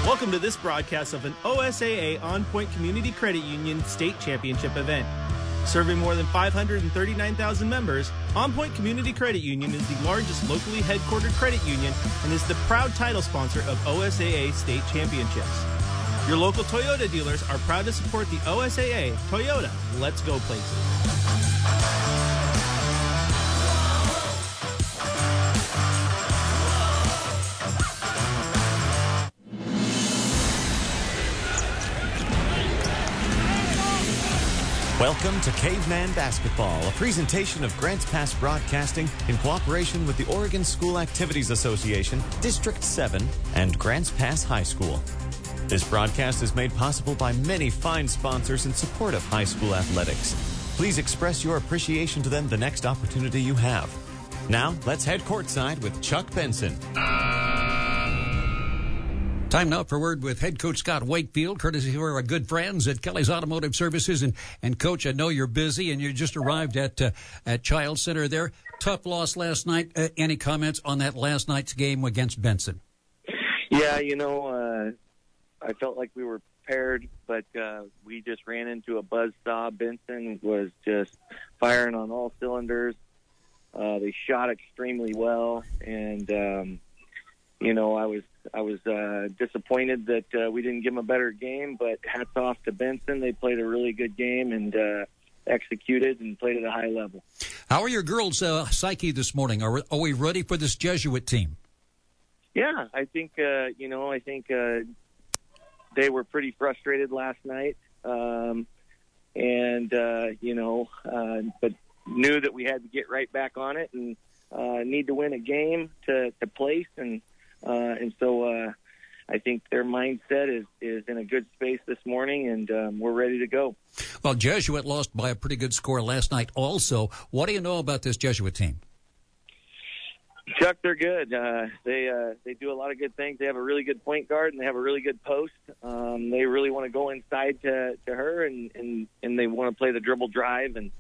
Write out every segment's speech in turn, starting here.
Welcome to this broadcast of an OSAA On Point Community Credit Union State Championship event. Serving more than 539,000 members, On Point Community Credit Union is the largest locally headquartered credit union and is the proud title sponsor of OSAA State Championships. Your local Toyota dealers are proud to support the OSAA. Toyota, let's go places. Welcome to Caveman Basketball, a presentation of Grants Pass Broadcasting in cooperation with the Oregon School Activities Association, District 7, and Grants Pass High School. This broadcast is made possible by many fine sponsors in support of high school athletics. Please express your appreciation to them the next opportunity you have. Now, let's head courtside with Chuck Benson. Time now for word with head coach Scott Wakefield, courtesy of our good friends at Kelly's Automotive Services. And Coach, I know you're busy and you just arrived at Child Center there. Tough loss last night. Any comments on that last night's game against Benson? Yeah, I felt like we were prepared, but we just ran into a buzzsaw. Benson was just firing on all cylinders. They shot extremely well, and I was disappointed that we didn't give them a better game, but hats off to Benson. They played a really good game and executed and played at a high level. How are your girls' psyche this morning? Are we ready for this Jesuit team? Yeah, I think they were pretty frustrated last night, but knew that we had to get right back on it and need to win a game to place and so I think their mindset is in a good space this morning, and we're ready to go. Well, Jesuit lost by a pretty good score last night also. What do you know about this Jesuit team? Chuck, they're good. They do a lot of good things. They have a really good point guard, and they have a really good post. They really want to go inside to her, and they want to play the dribble drive, and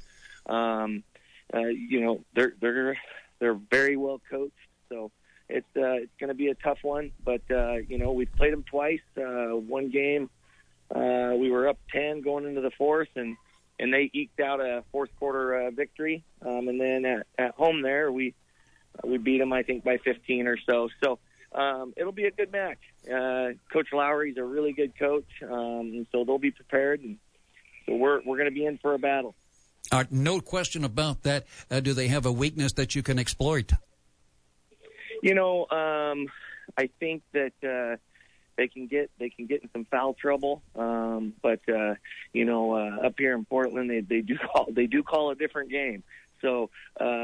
they're very well coached, so it's going to be a tough one, but, we've played them twice. One game, we were up 10 going into the fourth, and they eked out a fourth quarter victory. And then at home there, we beat them, I think, by 15 or so. So it'll be a good match. Coach Lowry's a really good coach, so they'll be prepared. And so we're going to be in for a battle. No question about that. Do they have a weakness that you can exploit? I think that they can get in some foul trouble, but up here in Portland, they do call a different game. So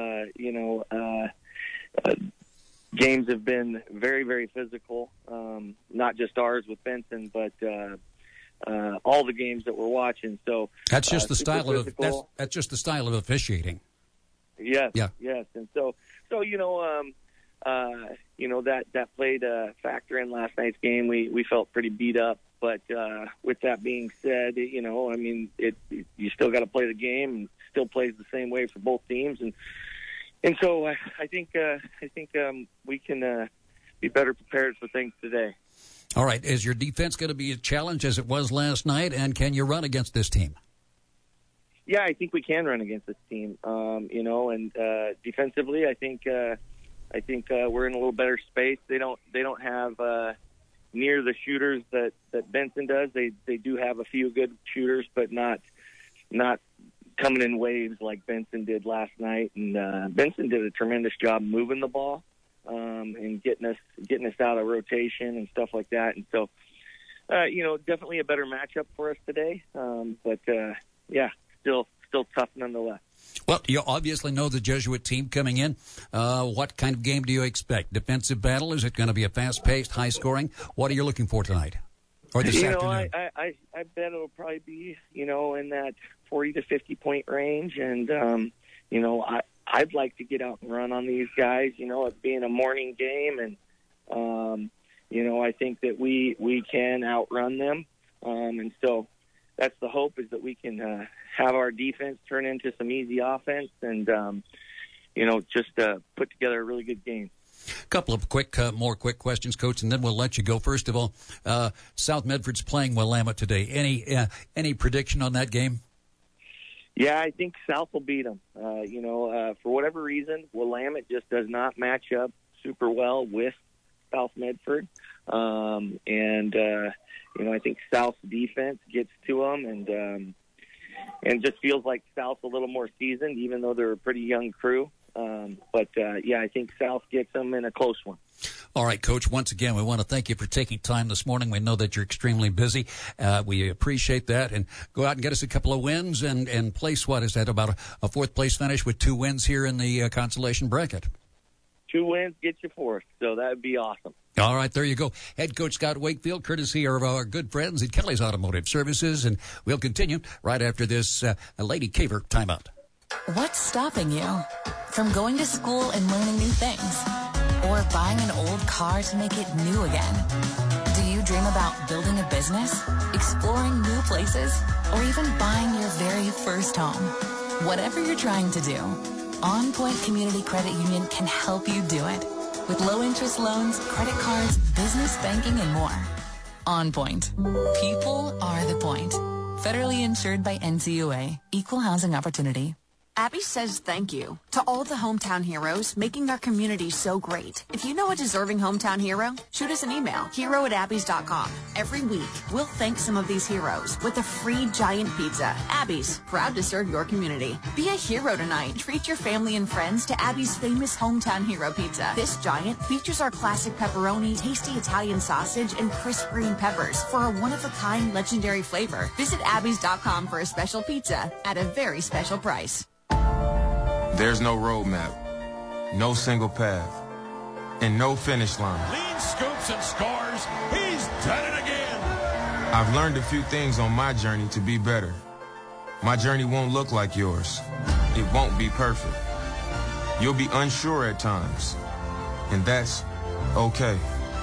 games have been very, very physical. Not just ours with Benson, but all the games that we're watching. So that's just the style of that's just the style of officiating. Yes, yeah, yes, and so that played a factor in last night's game. We felt pretty beat up, but with that being said, you still got to play the game, and still plays the same way for both teams, and so I think we can be better prepared for things today. All right, is your defense going to be a challenge as it was last night, and can you run against this team? Yeah, I think we can run against this team. And defensively, I think we're in a little better space. They don't have near the shooters that Benson does. They do have a few good shooters, but not coming in waves like Benson did last night. And Benson did a tremendous job moving the ball and getting us out of rotation and stuff like that. And so, definitely a better matchup for us today. But still tough nonetheless. Well, you obviously know the Jesuit team coming in. What kind of game do you expect? Defensive battle? Is it going to be a fast-paced, high-scoring? What are you looking for tonight or this afternoon? I bet it'll probably be, in that 40 to 50-point range. And, I'd like to get out and run on these guys, it being a morning game. And, I think that we can outrun them. And so that's the hope, is that we can have our defense turn into some easy offense and, just put together a really good game. Couple of more quick questions, Coach, and then we'll let you go. First of all, South Medford's playing Willamette today. Any prediction on that game? Yeah, I think South will beat them. For whatever reason, Willamette just does not match up super well with South Medford. I think South's defense gets to them and just feels like South's a little more seasoned, even though they're a pretty young crew. I think South gets them in a close one. All right, Coach, once again, we want to thank you for taking time this morning. We know that you're extremely busy. We appreciate that. And go out and get us a couple of wins and place, what is that, about a fourth-place finish with 2 wins here in the consolation bracket? 2 wins get you fourth, so that would be awesome. All right, there you go. Head Coach Scott Wakefield, courtesy of our good friends at Kelly's Automotive Services. And we'll continue right after this Lady Caver timeout. What's stopping you from going to school and learning new things? Or buying an old car to make it new again? Do you dream about building a business, exploring new places, or even buying your very first home? Whatever you're trying to do, On Point Community Credit Union can help you do it. With low-interest loans, credit cards, business banking, and more. On Point. People are the point. Federally insured by NCUA. Equal housing opportunity. Abby says thank you to all the hometown heroes making our community so great. If you know a deserving hometown hero, shoot us an email, hero@abbys.com. Every week, we'll thank some of these heroes with a free giant pizza. Abby's, proud to serve your community. Be a hero tonight. Treat your family and friends to Abby's famous hometown hero pizza. This giant features our classic pepperoni, tasty Italian sausage, and crisp green peppers for a one-of-a-kind legendary flavor. Visit abbys.com for a special pizza at a very special price. There's no roadmap, no single path, and no finish line. Lean scoops and scores. He's done it again. I've learned a few things on my journey to be better. My journey won't look like yours. It won't be perfect. You'll be unsure at times, and that's okay.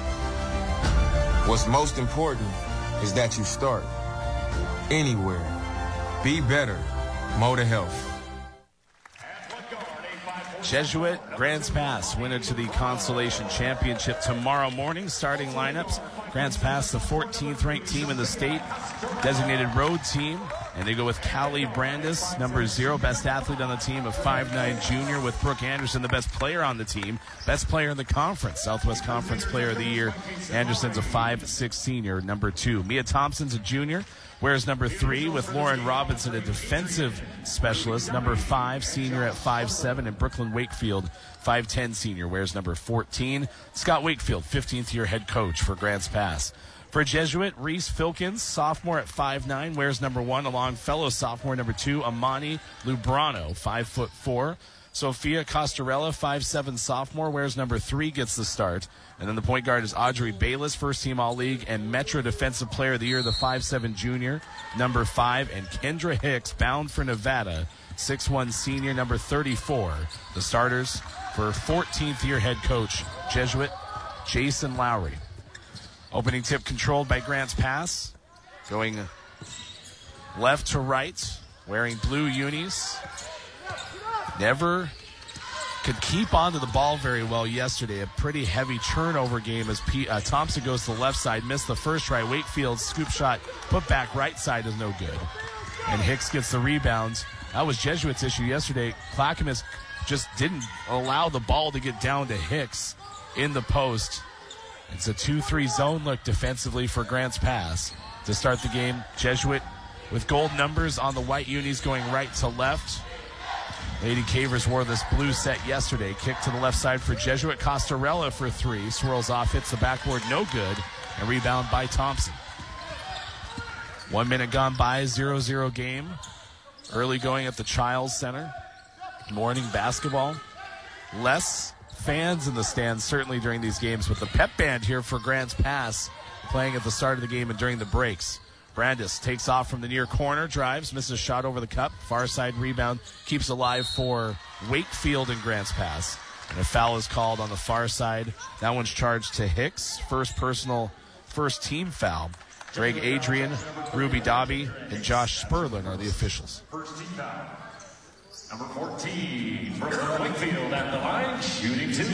What's most important is that you start anywhere. Be better. Motor Health. Jesuit, Grants Pass, winner to the Consolation Championship tomorrow morning. Starting lineups, Grants Pass, the 14th ranked team in the state, designated road team, and they go with Callie Brandis, number 0, best athlete on the team, a 5'9" junior, with Brooke Anderson, the best player on the team, best player in the conference, Southwest Conference Player of the Year. Anderson's a 5'6" senior, number 2. Mia Thompson's a junior, wears number 3, with Lauren Robinson, a defensive specialist, number 5, senior at 5'7", and Brooklyn Wakefield, 5'10", senior, wears number 14. Scott Wakefield, 15th year head coach for Grants Pass. For Jesuit, Reese Filkins, sophomore at 5'9", wears number 1, along fellow sophomore number 2, Amani Lubrano, 5'4". Sophia Costarella, 5'7", sophomore, wears number 3, gets the start. And then the point guard is Audrey Bayless, first-team All-League and Metro Defensive Player of the Year, the 5'7" junior, number 5. And Kendra Hicks, bound for Nevada, 6'1" senior, number 34. The starters for 14th year head coach, Jesuit Jason Lowry. Opening tip controlled by Grants Pass. Going left to right, wearing blue unis. Never could keep onto the ball very well yesterday. A pretty heavy turnover game as Thompson goes to the left side, missed the first try. Wakefield's scoop shot put back right side is no good. And Hicks gets the rebounds. That was Jesuit's issue yesterday. Clackamas just didn't allow the ball to get down to Hicks in the post. It's a 2-3 zone look defensively for Grants Pass to start the game. Jesuit with gold numbers on the white unis going right to left. Lady Cavers wore this blue set yesterday. Kick to the left side for Jesuit. Costarella for 3. Swirls off, hits the backboard, no good. And rebound by Thompson. 1 minute gone by, 0-0 game. Early going at the Childs Center. Morning basketball. Less fans in the stands certainly during these games, but the pep band here for Grants Pass playing at the start of the game and during the breaks. Brandis takes off from the near corner, drives, misses shot over the cup. Far side rebound, keeps alive for Wakefield and Grants Pass. And a foul is called on the far side. That one's charged to Hicks. First team foul. Greg Adrian, Ruby Dobby, and Josh Sperlin are the officials. First team foul. Number 14, Brooklyn Wakefield at the line, shooting 2.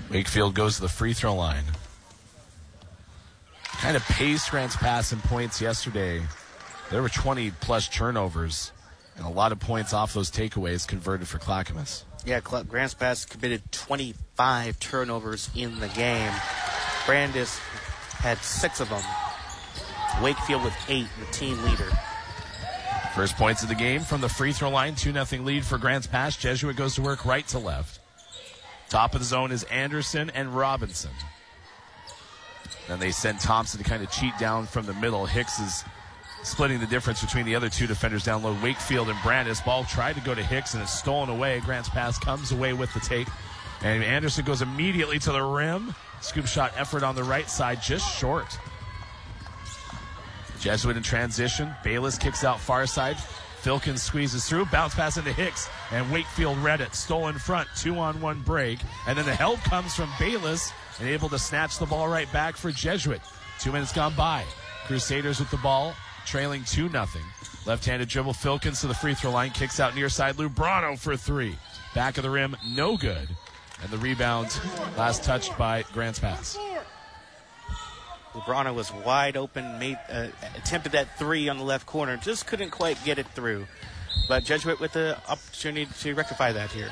Wakefield goes to the free throw line. Kind of paced Grants Pass in points yesterday. There were 20-plus turnovers and a lot of points off those takeaways converted for Clackamas. Yeah, Grants Pass committed 25 turnovers in the game. Brandis had 6 of them. Wakefield with 8, the team leader. First points of the game from the free throw line. 2-0 lead for Grants Pass. Jesuit goes to work right to left. Top of the zone is Anderson and Robinson. Then they send Thompson to kind of cheat down from the middle. Hicks is splitting the difference between the other 2 defenders down low. Wakefield and Brandis. Ball tried to go to Hicks and it's stolen away. Grants Pass comes away with the take. And Anderson goes immediately to the rim. Scoop shot effort on the right side, just short. Jesuit in transition. Bayless kicks out far side. Filkins squeezes through. Bounce pass into Hicks. And Wakefield read it. Stole in front. 2-on-1 break. And then the help comes from Bayless. And able to snatch the ball right back for Jesuit. 2 minutes gone by. Crusaders with the ball. Trailing 2-0. Left-handed dribble. Filkins to the free throw line. Kicks out near side. Lubrano for 3. Back of the rim. No good. And the rebound last touched by Grants Pass. Lubrano was wide open, attempted that 3 on the left corner, just couldn't quite get it through. But Jesuit with the opportunity to rectify that here.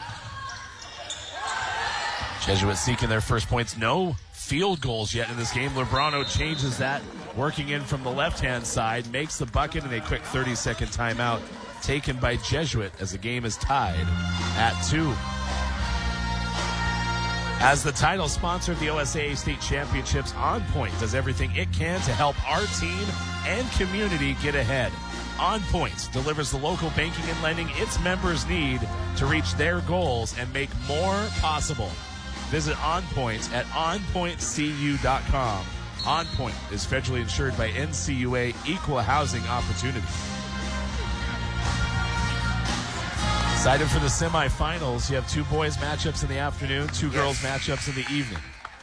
Jesuit seeking their first points. No field goals yet in this game. Lubrano changes that, working in from the left-hand side, makes the bucket, and a quick 30-second timeout taken by Jesuit as the game is tied at 2. As the title sponsor of the OSAA State Championships, On Point does everything it can to help our team and community get ahead. On Point delivers the local banking and lending its members need to reach their goals and make more possible. Visit On Point at onpointcu.com. On Point is federally insured by NCUA Equal Housing Opportunity. Excited for the semifinals. You have 2 boys matchups in the afternoon, 2 girls matchups in the evening.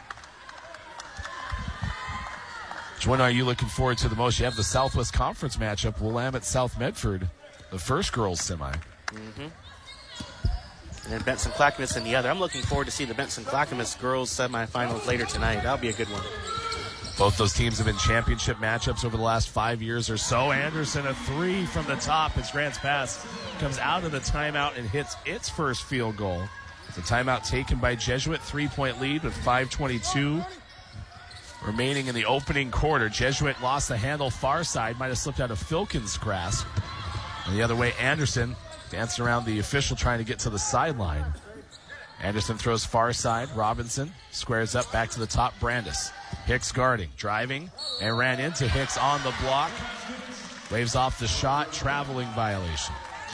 Which one are you looking forward to the most? You have the Southwest Conference matchup, Willamette South Medford, the first girls semi. Mm-hmm. And then Benson Clackamas in the other. I'm looking forward to see the Benson Clackamas girls semifinals later tonight. That'll be a good one. Both those teams have been championship matchups over the last 5 years or so. Anderson, a 3 from the top as Grants Pass comes out of the timeout and hits its first field goal. It's a timeout taken by Jesuit, 3-point lead with 5:22 remaining in the opening quarter. Jesuit lost the handle far side, might have slipped out of Filkins' grasp. And the other way, Anderson dancing around the official trying to get to the sideline. Anderson throws far side. Robinson squares up back to the top. Brandis. Hicks guarding, driving, and ran into Hicks on the block. Waves off the shot, traveling violation.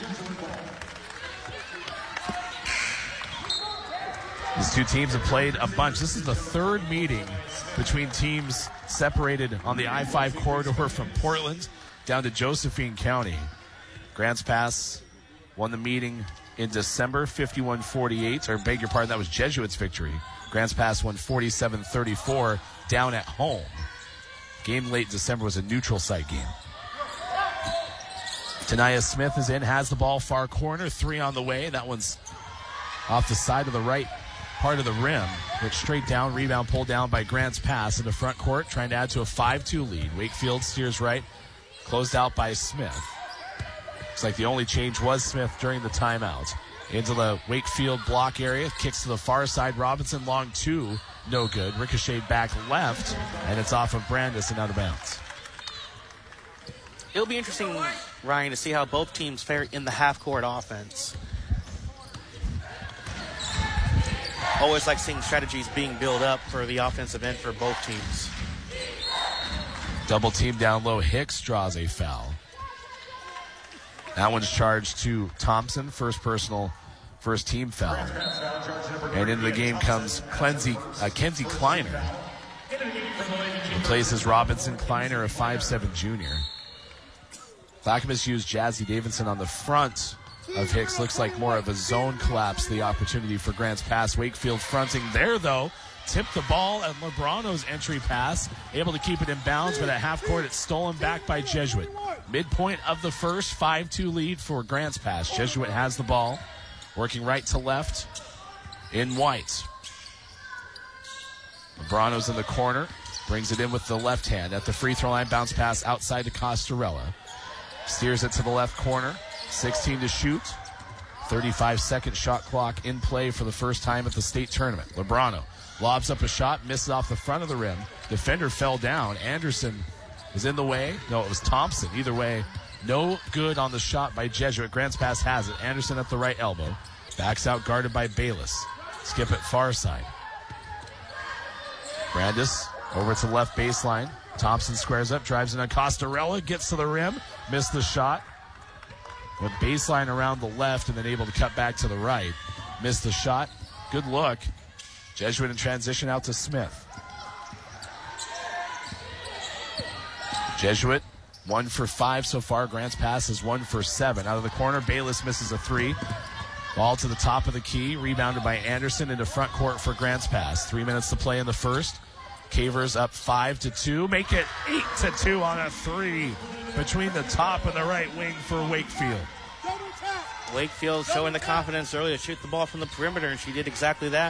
These 2 teams have played a bunch. This is the 3rd meeting between teams separated on the I-5 corridor from Portland down to Josephine County. Grants Pass won the meeting in December, 51-48, or beg your pardon, that was Jesuit's victory. Grants Pass won 47-34 down at home. Game late December was a neutral site game. Tanaya Smith is in, has the ball far corner, 3 on the way. That one's off the side of the right part of the rim. Went straight down, rebound pulled down by Grants Pass in the front court, trying to add to a 5-2 lead. Wakefield steers right, closed out by Smith. Looks like the only change was Smith during the timeout. Into the Wakefield block area, kicks to the far side. Robinson, long 2, no good. Ricocheted back left, and it's off of Brandis and out of bounds. It'll be interesting, Ryan, to see how both teams fare in the half-court offense. Always like seeing strategies being built up for the offensive end for both teams. Double team down low. Hicks draws a foul. That one's charged to Thompson, first team foul. And into the game comes Kenzie Kleiner. Replaces Robinson. Kleiner, a 5'7 junior. Clackamas used Jazzy Davidson on the front of Hicks. Looks like more of a zone collapse, the opportunity for Grants Pass. Wakefield fronting there, though. Tipped the ball at Lubrano's entry pass. Able to keep it in bounds, but at half court it's stolen back by Jesuit. Midpoint of the first, 5-2 lead for Grants Pass. Jesuit has the ball. Working right to left in white. Lebrano's in the corner. Brings it in with the left hand. At the free throw line, bounce pass outside to Costarella. Steers it to the left corner. 16 to shoot. 35-second shot clock in play for the first time at the state tournament. Lebrano lobs up a shot, misses off the front of the rim. Defender fell down. Anderson was in the way. No, it was Thompson. Either way, no good on the shot by Jesuit. Grants Pass has it. Anderson at the right elbow. Backs out, guarded by Bayless. Skip it far side. Brandis over to left baseline. Thompson squares up, drives in on Costarella, gets to the rim, missed the shot. Went baseline around the left and then able to cut back to the right. Missed the shot. Good look. Jesuit in transition out to Smith. Jesuit 1 for 5 so far. Grants Pass is 1 for 7. Out of the corner, Bayless misses a 3. Ball to the top of the key. Rebounded by Anderson into front court for Grants Pass. 3 minutes to play in the first. Cavers up 5-2. Make it 8-2 on a 3 between the top and the right wing for Wakefield. Wakefield showing the confidence early to shoot the ball from the perimeter, and she did exactly that.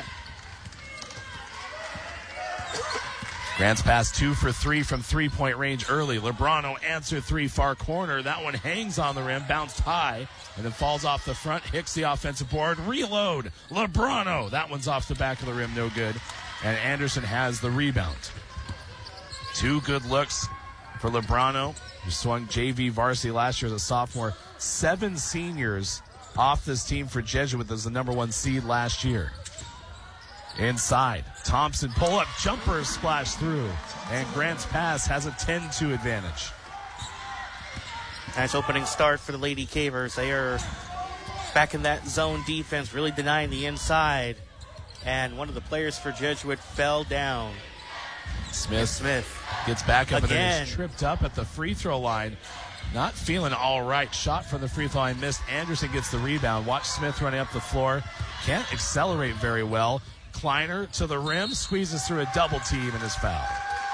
Grants Pass 2 for 3 from three-point range early. Lebrano answer 3 far corner. That one hangs on the rim, bounced high, and then falls off the front. Hicks the offensive board. Reload. Lebrano. That one's off the back of the rim. No good. And Anderson has the rebound. 2 good looks for Lebrano, who swung JV varsity last year as a sophomore. 7 seniors off this team for Jesuit as the number 1 seed last year. Inside, Thompson pull-up jumper splash through, and Grants Pass has a 10-2 advantage. Nice opening start for the Lady Cavers. They are back in that zone defense, really denying the inside. And one of the players for Jesuit fell down. Smith gets back up again. And then is tripped up at the free throw line. Not feeling all right. Shot from the free throw line missed. Anderson gets the rebound. Watch Smith running up the floor. Can't accelerate very well. Kleiner to the rim, squeezes through a double team and is fouled.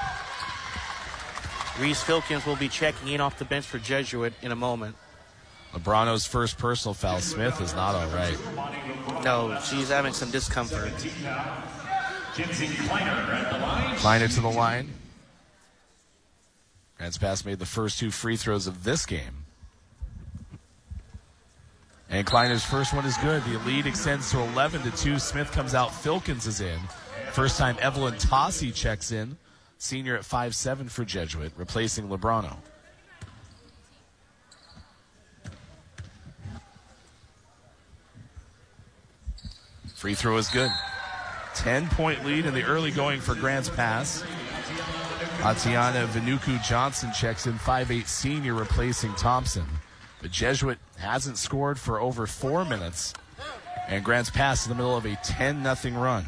Reese Filkins will be checking in off the bench for Jesuit in a moment. Lebrano's first personal foul. Smith is not all right. No, she's having some discomfort. Kleiner to the line. Grants Pass made the first 2 free throws of this game. And Kleiner's first one is good. The lead extends to 11-2. Smith comes out. Filkins is in. First time Evelyn Tossi checks in. Senior at 5'7" for Jesuit, replacing Lebrano. Free throw is good. 10-point lead in the early going for Grants Pass. Tatiana Vinuku-Johnson checks in, 5'8" senior, replacing Thompson. But Jesuit hasn't scored for over 4 minutes. And Grants Pass in the middle of a 10-0 run.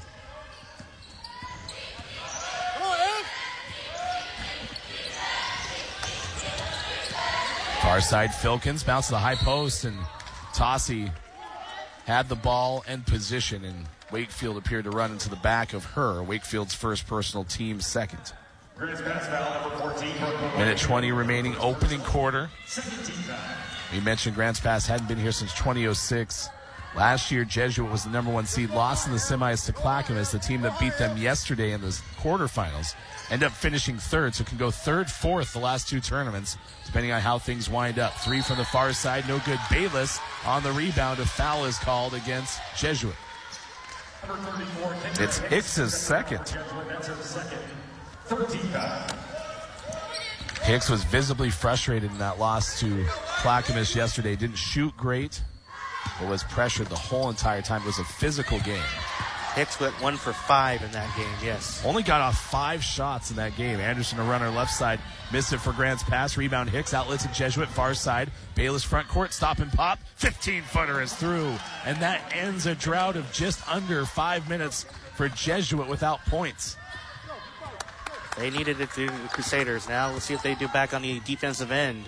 Far side, Filkins bounce to the high post, and Tossi had the ball and position, and Wakefield appeared to run into the back of her. Wakefield's first personal, team second. Minute 20 remaining, opening quarter. We mentioned Grants Pass hadn't been here since 2006. Last year, Jesuit was the number 1 seed, lost in the semis to Clackamas, the team that beat them yesterday in the quarterfinals. End up finishing third, so can go third, fourth the last 2 tournaments, depending on how things wind up. 3 from the far side, no good. Bayless on the rebound. A foul is called against Jesuit. It's Hicks' second. Hicks was visibly frustrated in that loss to Clackamas yesterday. Didn't shoot great, but was pressured the whole entire time. It was a physical game. Hicks went 1 for 5 in that game, yes. Only got off 5 shots in that game. Anderson, a runner left side, missed it for Grants Pass. Rebound Hicks, outlets at Jesuit, far side. Bayless front court, stop and pop. 15-footer is through. And that ends a drought of just under 5 minutes for Jesuit without points. They needed it to the Crusaders. Now let's see if they do back on the defensive end.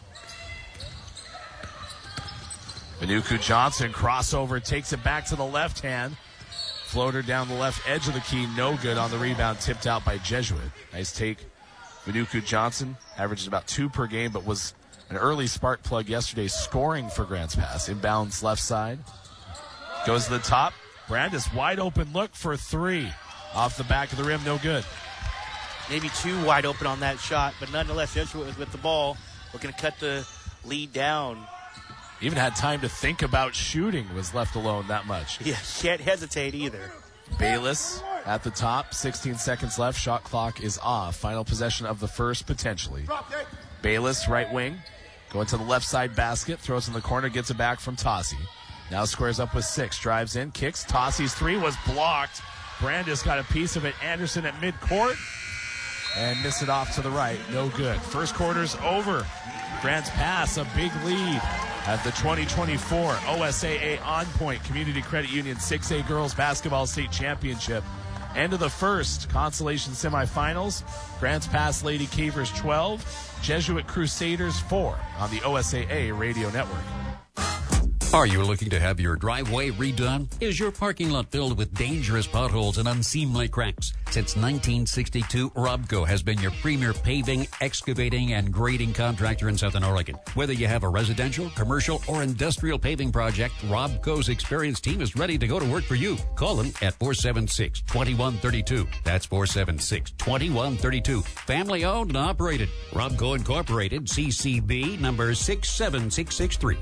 Vinuku-Johnson, crossover, takes it back to the left hand. Floater down the left edge of the key, no good on the rebound, tipped out by Jesuit. Nice take. Vinuku-Johnson averages about 2 per game, but was an early spark plug yesterday, scoring for Grants Pass. Inbounds left side. Goes to the top. Brandis, wide open look for 3. Off the back of the rim, no good. Maybe too wide open on that shot, but nonetheless, Jesuit was with the ball, looking to cut the lead down. Even had time to think about shooting, was left alone that much. Yeah, can't hesitate either. Bayless at the top, 16 seconds left. Shot clock is off. Final possession of the first, potentially. Bayless, right wing, going to the left side basket, throws in the corner, gets it back from Tossie. Now squares up with 6, drives in, kicks. Tossie's 3 was blocked. Brandis got a piece of it. Anderson at midcourt. And miss it off to the right. No good. First quarter's over. Grants Pass a big lead at the 2024 OSAA On Point Community Credit Union 6A Girls Basketball State Championship. End of the first consolation semifinals. Grants Pass Lady Cavers 12, Jesuit Crusaders 4 on the OSAA Radio Network. Are you looking to have your driveway redone? Is your parking lot filled with dangerous potholes and unseemly cracks? Since 1962, Robco has been your premier paving, excavating, and grading contractor in Southern Oregon. Whether you have a residential, commercial, or industrial paving project, Robco's experienced team is ready to go to work for you. Call them at 476-2132. That's 476-2132. Family owned and operated. Robco Incorporated, CCB number 67663.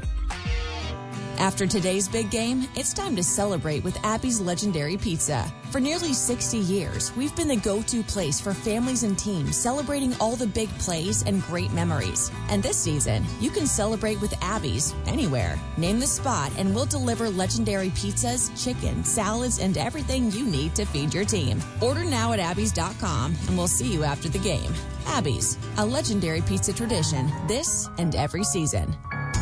After today's big game, it's time to celebrate with Abby's Legendary Pizza. For nearly 60 years, we've been the go-to place for families and teams celebrating all the big plays and great memories. And this season, you can celebrate with Abby's anywhere. Name the spot and we'll deliver legendary pizzas, chicken, salads, and everything you need to feed your team. Order now at abbys.com and we'll see you after the game. Abby's, a legendary pizza tradition this and every season.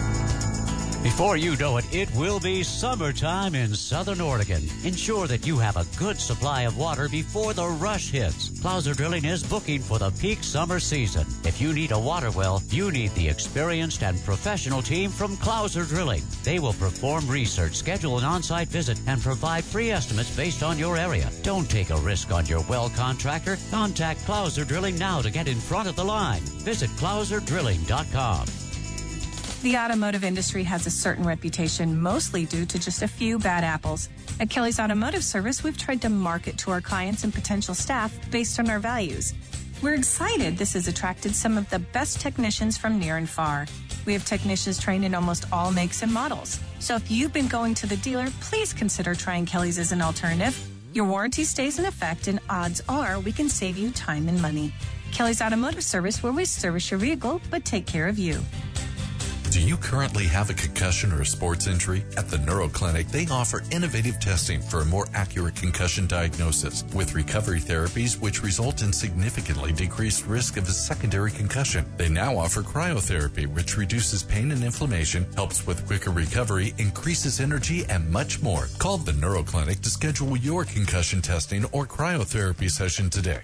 Before you know it, it will be summertime in Southern Oregon. Ensure that you have a good supply of water before the rush hits. Clouser Drilling is booking for the peak summer season. If you need a water well, you need the experienced and professional team from Clouser Drilling. They will perform research, schedule an on-site visit, and provide free estimates based on your area. Don't take a risk on your well contractor. Contact Clouser Drilling now to get in front of the line. Visit clouserdrilling.com. The automotive industry has a certain reputation, mostly due to just a few bad apples. At Kelly's Automotive Service, we've tried to market to our clients and potential staff based on our values. We're excited this has attracted some of the best technicians from near and far. We have technicians trained in almost all makes and models. So if you've been going to the dealer, please consider trying Kelly's as an alternative. Your warranty stays in effect, and odds are we can save you time and money. Kelly's Automotive Service, where we service your vehicle but take care of you. Do you currently have a concussion or a sports injury? At the Neuro Clinic, they offer innovative testing for a more accurate concussion diagnosis with recovery therapies which result in significantly decreased risk of a secondary concussion. They now offer cryotherapy, which reduces pain and inflammation, helps with quicker recovery, increases energy, and much more. Call the Neuro Clinic to schedule your concussion testing or cryotherapy session today.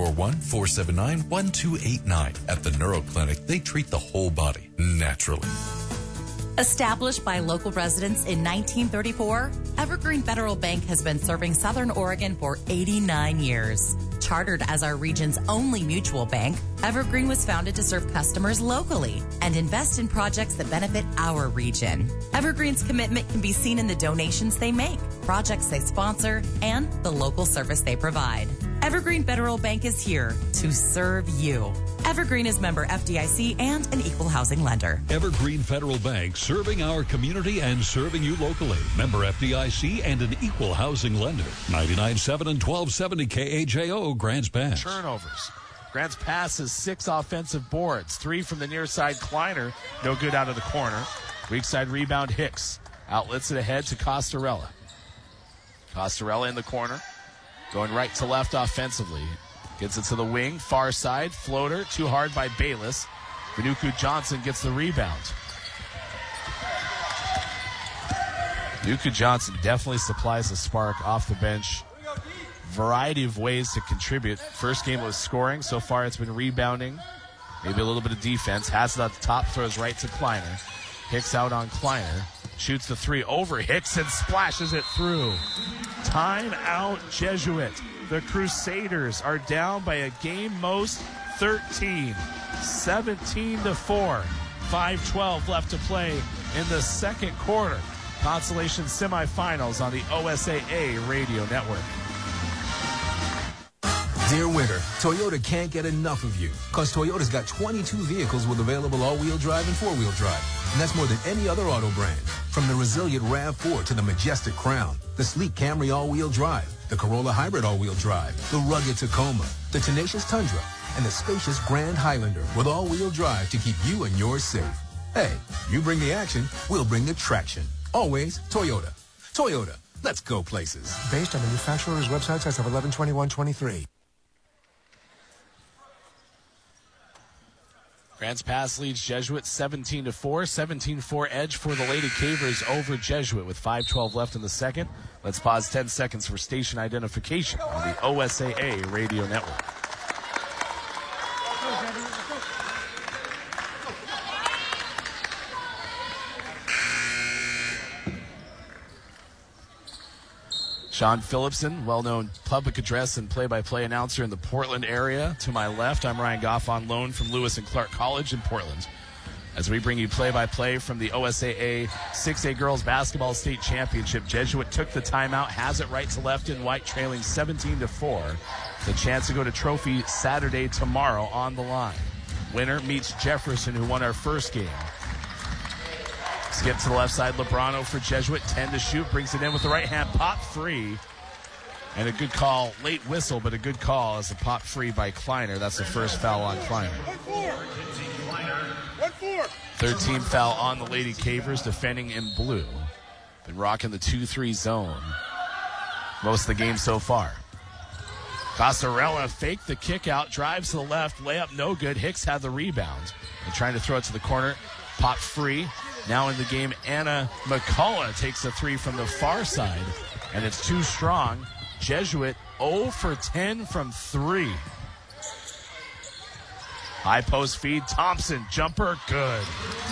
541-479-1289. At the Neuro Clinic, they treat the whole body naturally. Established by local residents in 1934, Evergreen Federal Bank has been serving Southern Oregon for 89 years. Chartered as our region's only mutual bank, Evergreen was founded to serve customers locally and invest in projects that benefit our region. Evergreen's commitment can be seen in the donations they make, projects they sponsor, and the local service they provide. Evergreen Federal Bank is here to serve you. Evergreen is member FDIC and an equal housing lender. Evergreen Federal Bank, serving our community and serving you locally. Member FDIC and an equal housing lender. 99.7 and 1270 KAJO, Grants Pass. Turnovers. Grants Pass has 6 offensive boards. 3 from the near side. Kleiner, no good out of the corner. Weak side rebound, Hicks. Outlets it ahead to Costarella. Costarella in the corner. Going right to left offensively. Gets it to the wing, far side, floater, too hard by Bayless. Vanuku Johnson gets the rebound. Vanuku Johnson definitely supplies a spark off the bench. Variety of ways to contribute. First game was scoring. So far it's been rebounding. Maybe a little bit of defense. Has it at the top, throws right to Kleiner. Hicks out on Kleiner. Shoots the 3 over Hicks and splashes it through. Timeout Jesuit. The Crusaders are down by a game most 13. 17-4. 5:12 left to play in the second quarter. Consolation semifinals on the OSAA Radio Network. Dear winter, Toyota can't get enough of you because Toyota's got 22 vehicles with available all-wheel drive and four-wheel drive. And that's more than any other auto brand. From the resilient RAV4 to the majestic Crown, the sleek Camry all-wheel drive, the Corolla Hybrid all-wheel drive, the rugged Tacoma, the tenacious Tundra, and the spacious Grand Highlander with all-wheel drive to keep you and yours safe. Hey, you bring the action, we'll bring the traction. Always Toyota. Toyota, let's go places. Based on manufacturer's websites as of 11/21/23. Grants Pass leads Jesuit 17-4. 17-4 edge for the Lady Cavers over Jesuit with 5:12 left in the second. Let's pause 10 seconds for station identification on the OSAA radio network. Sean Phillipson, well-known public address and play-by-play announcer in the Portland area. To my left, I'm Ryan Goff on loan from Lewis and Clark College in Portland. As we bring you play-by-play from the OSAA 6A Girls Basketball State Championship, Jesuit took the timeout, has it right to left in white, trailing 17-4. The chance to go to trophy Saturday tomorrow on the line. Winner meets Jefferson, who won our first game. Skip to the left side, Lebrano for Jesuit, 10 to shoot, brings it in with the right hand, pop free. And a good call, late whistle, but a good call as a pop free by Kleiner. That's the first foul on Kleiner. 13th foul on the Lady Cavers, defending in blue. Been rocking the 2-3 zone most of the game so far. Costarella faked the kick out, drives to the left, layup no good. Hicks had the rebound. And trying to throw it to the corner, pop free. Now in the game, Anna McCullough takes a three from the far side, and it's too strong. Jesuit 0 for 10 from 3. High post feed, Thompson, jumper, good.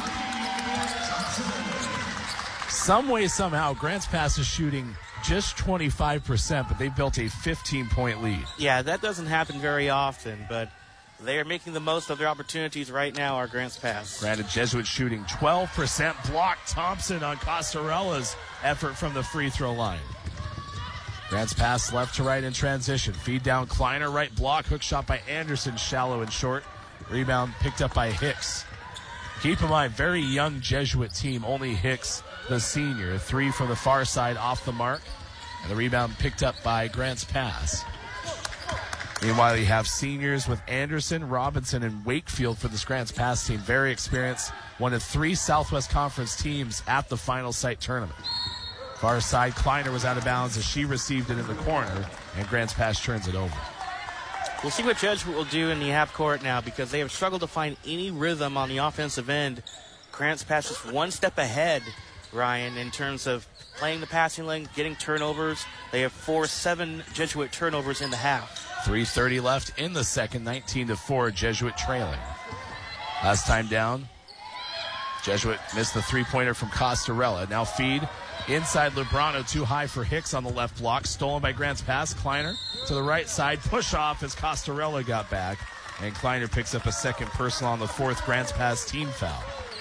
Some way, somehow, Grants Pass is shooting just 25%, but they built a 15-point lead. Yeah, that doesn't happen very often, but they are making the most of their opportunities right now, our Grants Pass. Granted, Jesuit shooting 12%. Block Thompson on Costarella's effort from the free throw line. Grants Pass left to right in transition. Feed down Kleiner, right block. Hook shot by Anderson, shallow and short. Rebound picked up by Hicks. Keep in mind, very young Jesuit team. Only Hicks, the senior. Three from the far side off the mark. And the rebound picked up by Grants Pass. Meanwhile, you have seniors with Anderson, Robinson, and Wakefield for this Grants Pass team. Very experienced. One of 3 Southwest Conference teams at the final site tournament. Far side, Kleiner was out of bounds as she received it in the corner, and Grants Pass turns it over. We'll see what Jesuit will do in the half court now because they have struggled to find any rhythm on the offensive end. Grants Pass is one step ahead, Ryan, in terms of playing the passing lane, getting turnovers. They have 7 Jesuit turnovers in the half. 3:30 left in the second, 19-4, Jesuit trailing. Last time down, Jesuit missed the three-pointer from Costarella. Now feed inside Lebrano, too high for Hicks on the left block. Stolen by Grants Pass. Kleiner to the right side. Push off as Costarella got back. And Kleiner picks up a second personal on the 4th Grants Pass team foul.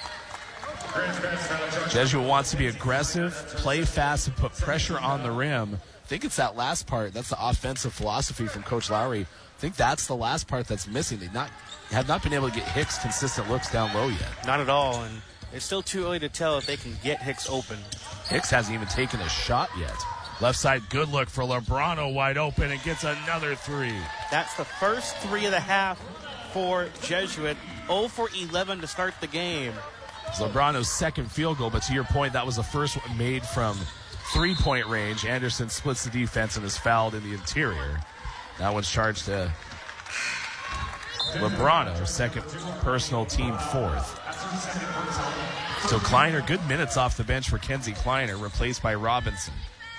Jesuit wants to be aggressive, play fast, and put pressure on the rim. I think it's that last part. That's the offensive philosophy from Coach Lowry. I think that's the last part that's missing. They have not been able to get Hicks consistent looks down low yet. Not at all, and it's still too early to tell if they can get Hicks open. Hicks hasn't even taken a shot yet. Left side, good look for Lebrano, wide open, and gets another 3. That's the first 3 of the half for Jesuit. 0 for 11 to start the game. It's Lebrano's second field goal, but to your point, that was the first one made from 3-point range. Anderson splits the defense and is fouled in the interior. That one's charged to Lebrano, second personal, team 4th. So Kleiner, good minutes off the bench for Kenzie Kleiner, replaced by Robinson.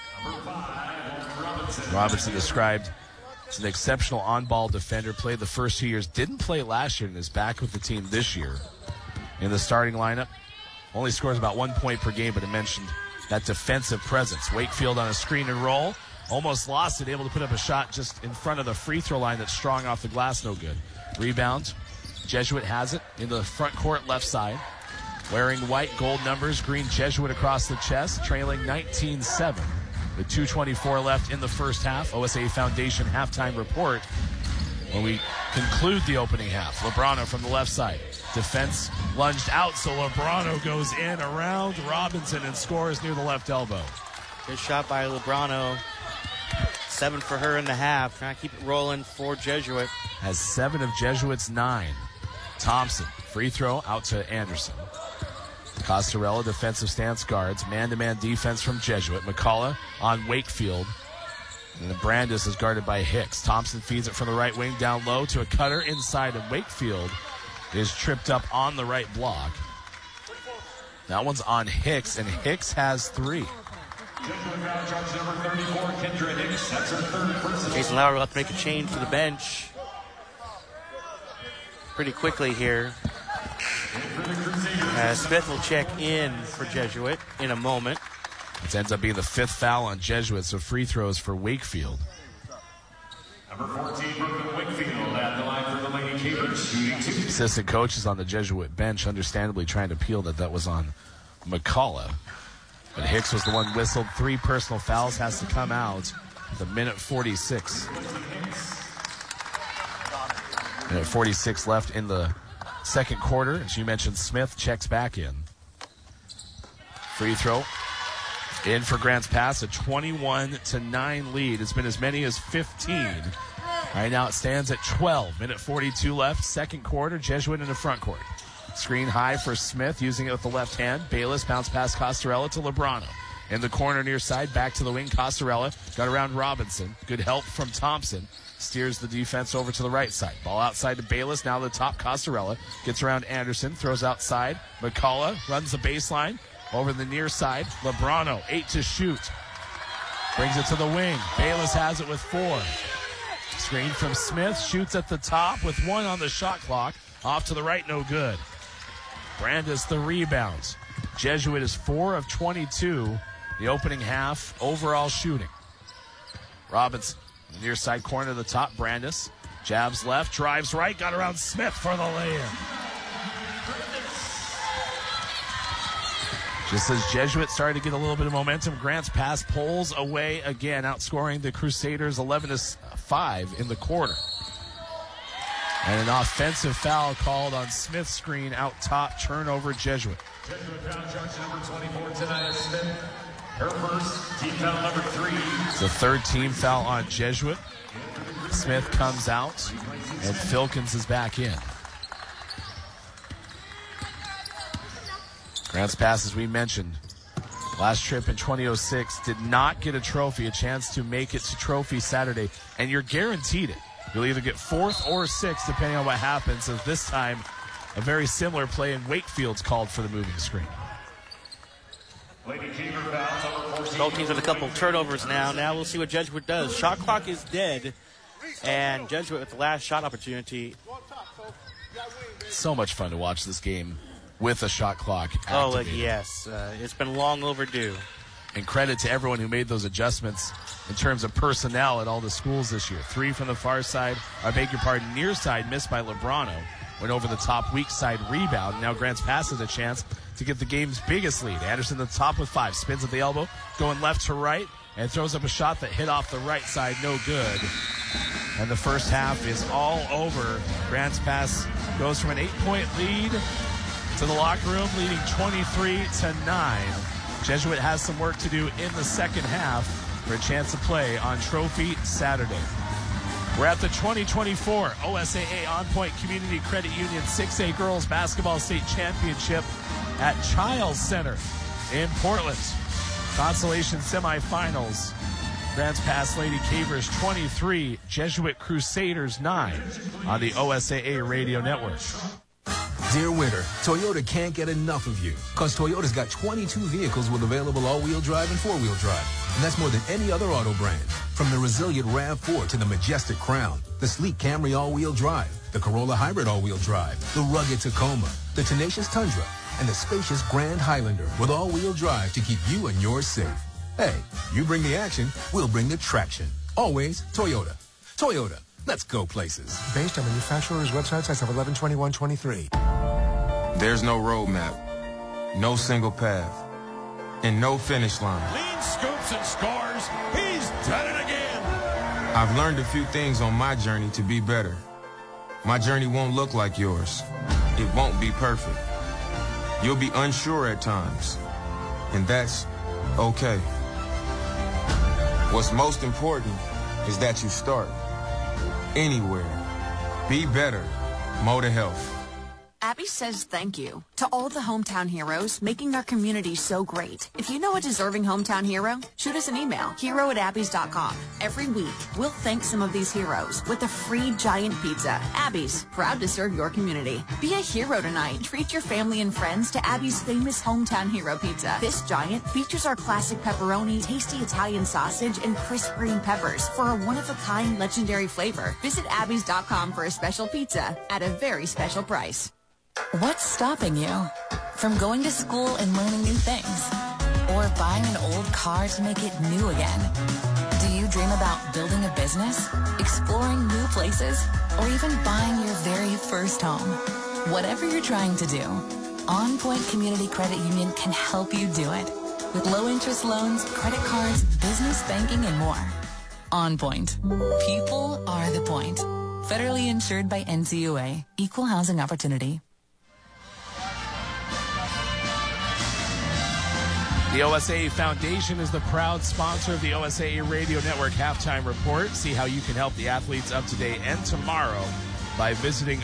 Robinson described as an exceptional on-ball defender, played the first 2 years, didn't play last year and is back with the team this year. In the starting lineup, only scores about 1 point per game, but it mentioned that defensive presence. Wakefield on a screen and roll. Almost lost it, able to put up a shot just in front of the free throw line that's strong off the glass, no good. Rebound. Jesuit has it in the front court left side. Wearing white gold numbers, green Jesuit across the chest, trailing 19-7. With 2:24 left in the first half. OSA Foundation halftime report. when we conclude the opening half. Lebrano from the left side. Defense lunged out, so Lebrano goes in around Robinson and scores near the left elbow. Good shot by Lebrano. 7 for her in the half. Trying to keep it rolling for Jesuit. Has 7 of Jesuit's 9. Thompson, free throw out to Anderson. Costarella, defensive stance guards. Man-to-man defense from Jesuit. McCullough on Wakefield. And then Brandis is guarded by Hicks. Thompson feeds it from the right wing down low to a cutter inside, and Wakefield is tripped up on the right block. That one's on Hicks, and Hicks has 3. Jason Lauer will have to make a change to the bench pretty quickly here. Smith will check in for Jesuit in a moment. It ends up being the 5th foul on Jesuit, so free throws for Wakefield. Number 14, Brooklyn Wakefield at the line for the Lady Capers, shooting 2. Assistant coach is on the Jesuit bench, understandably trying to appeal that was on McCullough. But Hicks was the one whistled. 3 personal fouls, has to come out at the minute 46. Minute 46 left in the second quarter. As you mentioned, Smith checks back in. Free throw. In for Grants Pass, a 21-9 lead. It's been as many as 15. Right now it stands at 12. Minute 42 left, second quarter. Jesuit in the front court. Screen high for Smith, using it with the left hand. Bayless bounce pass Costarella to Lebrano. In the corner near side, back to the wing. Costarella got around Robinson. Good help from Thompson. Steers the defense over to the right side. Ball outside to Bayless. Now the top. Costarella gets around Anderson. Throws outside. McCullough runs the baseline. Over the near side. Lebrano, 8 to shoot. Brings it to the wing. Bayless has it with 4. Screen from Smith. Shoots at the top with 1 on the shot clock. Off to the right, no good. Brandis the rebounds. Jesuit is 4 of 22. The opening half overall shooting. Robinson, near side corner to the top. Brandis jabs left, drives right, got around Smith for the layup. Just as Jesuit started to get a little bit of momentum, Grants Pass pulls away again, outscoring the Crusaders 11-5 in the quarter. And an offensive foul called on Smith's screen out top, turnover Jesuit. Jesuit foul charge number 24 tonight, Smith. Her first, team foul number 3. It's the 3rd team foul on Jesuit. Smith comes out, and Filkins is back in. Grants Pass, as we mentioned, last trip in 2006, did not get a trophy, a chance to make it to Trophy Saturday, and you're guaranteed it. You'll either get 4th or 6th, depending on what happens, as this time a very similar play in Wakefield's called for the moving screen. Both teams have a couple turnovers now. Now we'll see what Jesuit does. Shot clock is dead, and Jesuit with the last shot opportunity. So much fun to watch this game with a shot clock activated. Oh, yes. It's been long overdue. And credit to everyone who made those adjustments in terms of personnel at all the schools this year. 3 from the far side, near side, missed by Lebrano. Went over the top, weak side rebound. Now Grants Pass has a chance to get the game's biggest lead. Anderson at the top with 5, spins at the elbow, going left to right, and throws up a shot that hit off the right side, no good. And the first half is all over. Grants Pass goes from an 8-point lead to the locker room, leading 23-9. Jesuit has some work to do in the second half for a chance to play on Trophy Saturday. We're at the 2024 OSAA On Point Community Credit Union 6A Girls Basketball State Championship at Childs Center in Portland. Consolation semifinals. Grants Pass Lady Cavers 23, Jesuit Crusaders 9 on the OSAA Radio Network. Dear winter, Toyota can't get enough of you, because Toyota's got 22 vehicles with available all-wheel drive and four-wheel drive. And that's more than any other auto brand. From the resilient RAV4 to the majestic Crown, the sleek Camry all-wheel drive, the Corolla Hybrid all-wheel drive, the rugged Tacoma, the tenacious Tundra, and the spacious Grand Highlander with all-wheel drive to keep you and yours safe. Hey, you bring the action, we'll bring the traction. Always Toyota. Toyota, let's go places. Based on manufacturer's websites as of 11/21/23. There's no roadmap, no single path, and no finish line. Lean scoops and scores. He's done it again. I've learned a few things on my journey to be better. My journey won't look like yours. It won't be perfect. You'll be unsure at times, and that's okay. What's most important is that you start. Anywhere. Be better. Moda Health. Abby says thank you to all the hometown heroes making our community so great. If you know a deserving hometown hero, shoot us an email, hero@abby's.com. Every week, we'll thank some of these heroes with a free giant pizza. Abby's, proud to serve your community. Be a hero tonight. Treat your family and friends to Abby's famous hometown hero pizza. This giant features our classic pepperoni, tasty Italian sausage, and crisp green peppers for a one-of-a-kind legendary flavor. Visit abby's.com for a special pizza at a very special price. What's stopping you from going to school and learning new things? Or buying an old car to make it new again? Do you dream about building a business, exploring new places, or even buying your very first home? Whatever you're trying to do, On Point Community Credit Union can help you do it. With low interest loans, credit cards, business banking, and more. On Point. People are the point. Federally insured by NCUA. Equal housing opportunity. The OSAA Foundation is the proud sponsor of the OSAA Radio Network Halftime Report. See how you can help the athletes of today and tomorrow by visiting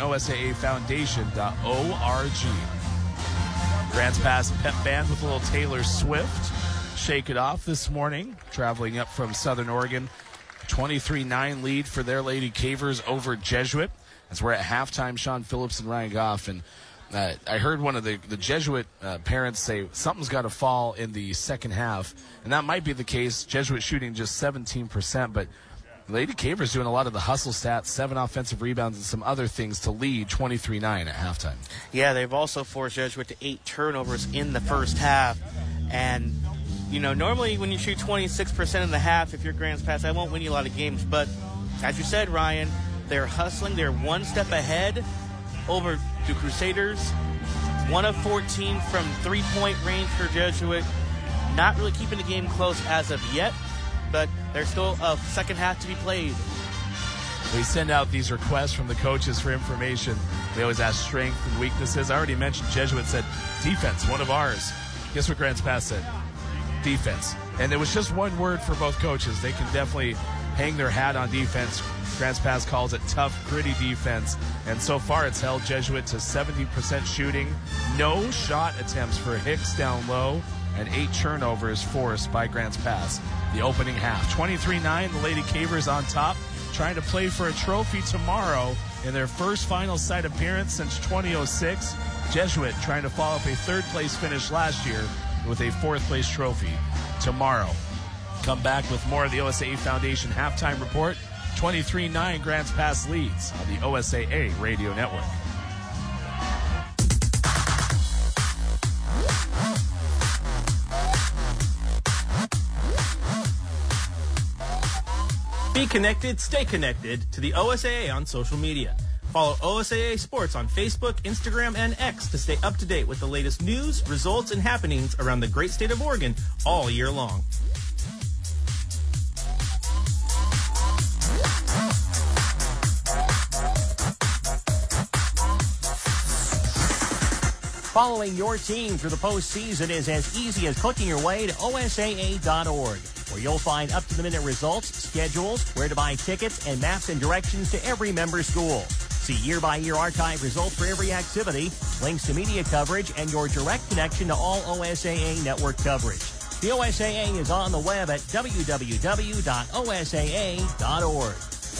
OSAAFoundation.org. Grants Pass Pep Band with a little Taylor Swift. Shake it off this morning, traveling up from Southern Oregon. 23-9 lead for their Lady Cavers over Jesuit. As we're at halftime, Sean Phillips and Ryan Goff. And I heard one of the Jesuit parents say something's got to fall in the second half, and that might be the case. Jesuit shooting just 17%, but Lady Cavers doing a lot of the hustle stats, 7 offensive rebounds, and some other things to lead 23-9 at halftime. Yeah, they've also forced Jesuit to 8 turnovers in the first half, and you know, normally when you shoot 26% in the half, if you're Grants Pass, that won't win you a lot of games, but as you said, Ryan, they're hustling, they're one step ahead over the Crusaders. 1 of 14 from three-point range for Jesuit. Not really keeping the game close as of yet, but there's still a second half to be played. We send out these requests from the coaches for information. We always ask strength and weaknesses. I already mentioned Jesuit said defense, one of ours. Guess what Grants Pass said? Defense. And it was just one word for both coaches. They can definitely hang their hat on defense. Grants Pass calls it tough, gritty defense. And so far it's held Jesuit to 70% shooting, no shot attempts for Hicks down low, and 8 turnovers forced by Grants Pass. The opening half. 23-9, the Lady Cavers on top, trying to play for a trophy tomorrow in their first final site appearance since 2006. Jesuit trying to follow up a third-place finish last year with a fourth-place trophy tomorrow. Come back with more of the OSAA Foundation Halftime Report. 23-9 Grants Pass leads on the OSAA Radio Network. Be connected, stay connected to the OSAA on social media. Follow OSAA Sports on Facebook, Instagram, and X to stay up to date with the latest news, results, and happenings around the great state of Oregon all year long. Following your team through the postseason is as easy as clicking your way to OSAA.org, where you'll find up-to-the-minute results, schedules, where to buy tickets, and maps and directions to every member school. See year-by-year archive results for every activity, links to media coverage, and your direct connection to all OSAA network coverage. The OSAA is on the web at www.osaa.org.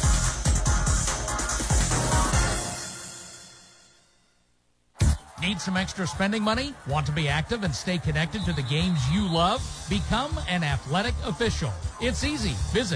Need some extra spending money? Want to be active and stay connected to the games you love? Become an athletic official. It's easy. Visit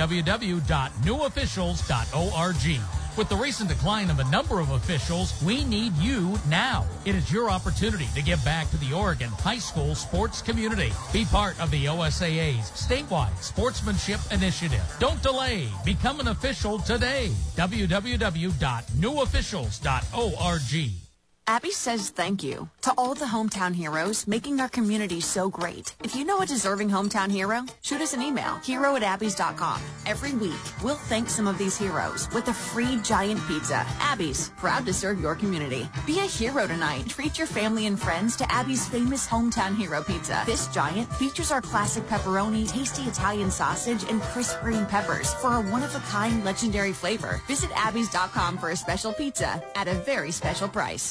www.newofficials.org. With the recent decline of a number of officials, we need you now. It is your opportunity to give back to the Oregon high school sports community. Be part of the OSAA's statewide sportsmanship initiative. Don't delay. Become an official today. www.newofficials.org. Abby says thank you to all the hometown heroes making our community so great. If you know a deserving hometown hero, shoot us an email, hero@abbeys.com. Every week, we'll thank some of these heroes with a free giant pizza. Abby's, proud to serve your community. Be a hero tonight. Treat your family and friends to Abby's famous hometown hero pizza. This giant features our classic pepperoni, tasty Italian sausage, and crisp green peppers for a one-of-a-kind legendary flavor. Visit abbeys.com for a special pizza at a very special price.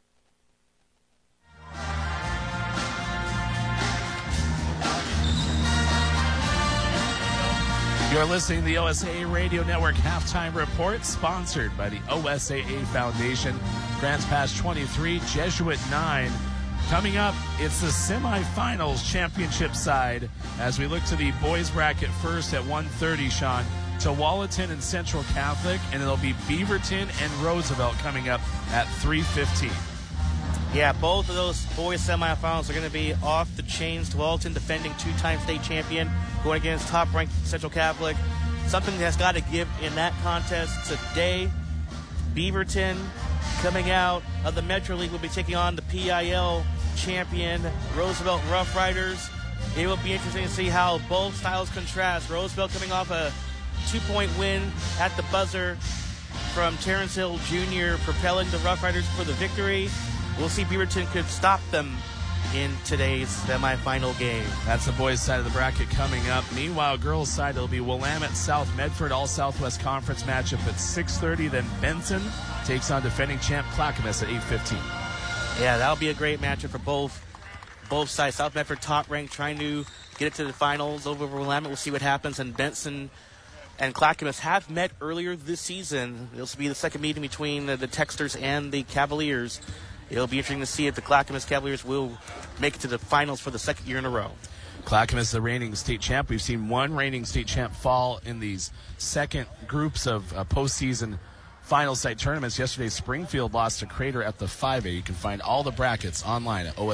You're listening to the OSAA Radio Network Halftime Report, sponsored by the OSAA Foundation. Grants Pass 23, Jesuit 9. Coming up, it's the semifinals championship side as we look to the boys bracket first at 1:30, Sean, to Tualatin and Central Catholic, and it'll be Beaverton and Roosevelt coming up at 3:15. Yeah, both of those boys semifinals are going to be off the chains. Tualatin, defending two-time state champion, going against top-ranked Central Catholic. Something that's got to give in that contest today. Beaverton, coming out of the Metro League, will be taking on the PIL champion Roosevelt Rough Riders. It will be interesting to see how both styles contrast. Roosevelt coming off a 2-point win at the buzzer from Terrence Hill Jr., propelling the Rough Riders for the victory. We'll see if Beaverton could stop them in today's semifinal game. That's the boys' side of the bracket coming up. Meanwhile, girls' side, it'll be Willamette South Medford, all Southwest Conference matchup at 6:30. Then Benson takes on defending champ Clackamas at 8:15. Yeah, that'll be a great matchup for both sides. South Medford top ranked, trying to get it to the finals over Willamette. We'll see what happens. And Benson and Clackamas have met earlier this season. This will be the second meeting between the Texters and the Cavaliers. It'll be interesting to see if the Clackamas Cavaliers will make it to the finals for the second year in a row. Clackamas, the reigning state champ. We've seen one reigning state champ fall in these second groups of postseason final site tournaments. Yesterday, Springfield lost to Crater at the 5A. You can find all the brackets online at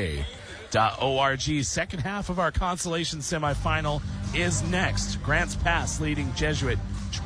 osaa.org. Second half of our consolation semifinal is next. Grants Pass leading Jesuit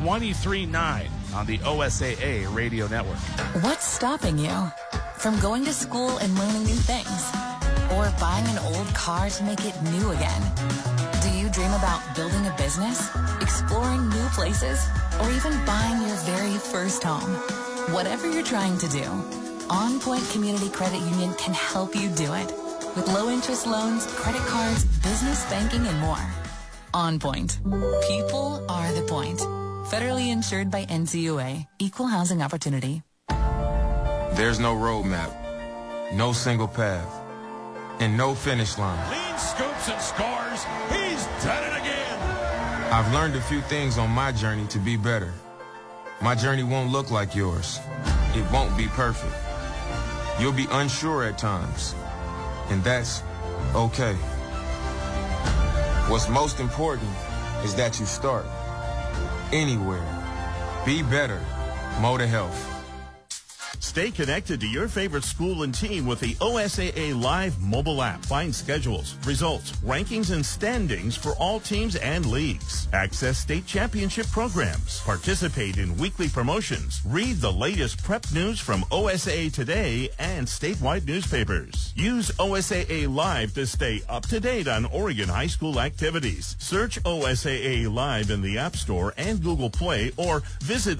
23-9 on the OSAA Radio Network. What's stopping you from going to school and learning new things, or buying an old car to make it new again? Do you dream about building a business, exploring new places, or even buying your very first home? Whatever you're trying to do, On Point Community Credit Union can help you do it. With low interest loans, credit cards, business banking, and more. On Point. People are the point. Federally insured by NCUA. Equal housing opportunity. There's no roadmap, no single path, and no finish line. Lean scoops and scores. He's done it again. I've learned a few things on my journey to be better. My journey won't look like yours. It won't be perfect. You'll be unsure at times, and that's okay. What's most important is that you start anywhere. Be better. Moda Health. Stay connected to your favorite school and team with the OSAA Live mobile app. Find schedules, results, rankings, and standings for all teams and leagues. Access state championship programs. Participate in weekly promotions. Read the latest prep news from OSAA Today and statewide newspapers. Use OSAA Live to stay up to date on Oregon high school activities. Search OSAA Live in the App Store and Google Play, or visit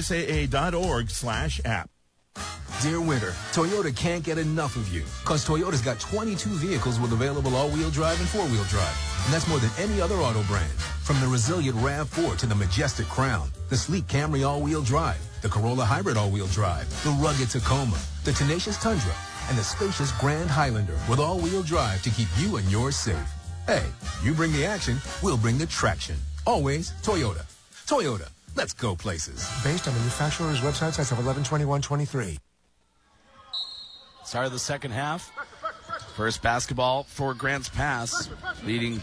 osaa.org/app. Dear winter, Toyota can't get enough of you, because Toyota's got 22 vehicles with available all-wheel drive and four-wheel drive. And that's more than any other auto brand. From the resilient RAV4 to the majestic Crown, the sleek Camry all-wheel drive, the Corolla Hybrid all-wheel drive, the rugged Tacoma, the tenacious Tundra, and the spacious Grand Highlander with all-wheel drive to keep you and yours safe. Hey, you bring the action, we'll bring the traction. Always Toyota. Toyota. Let's go places. Based on manufacturer's websites as of 11/21/23. Start of the second half. First basketball for Grants Pass, leading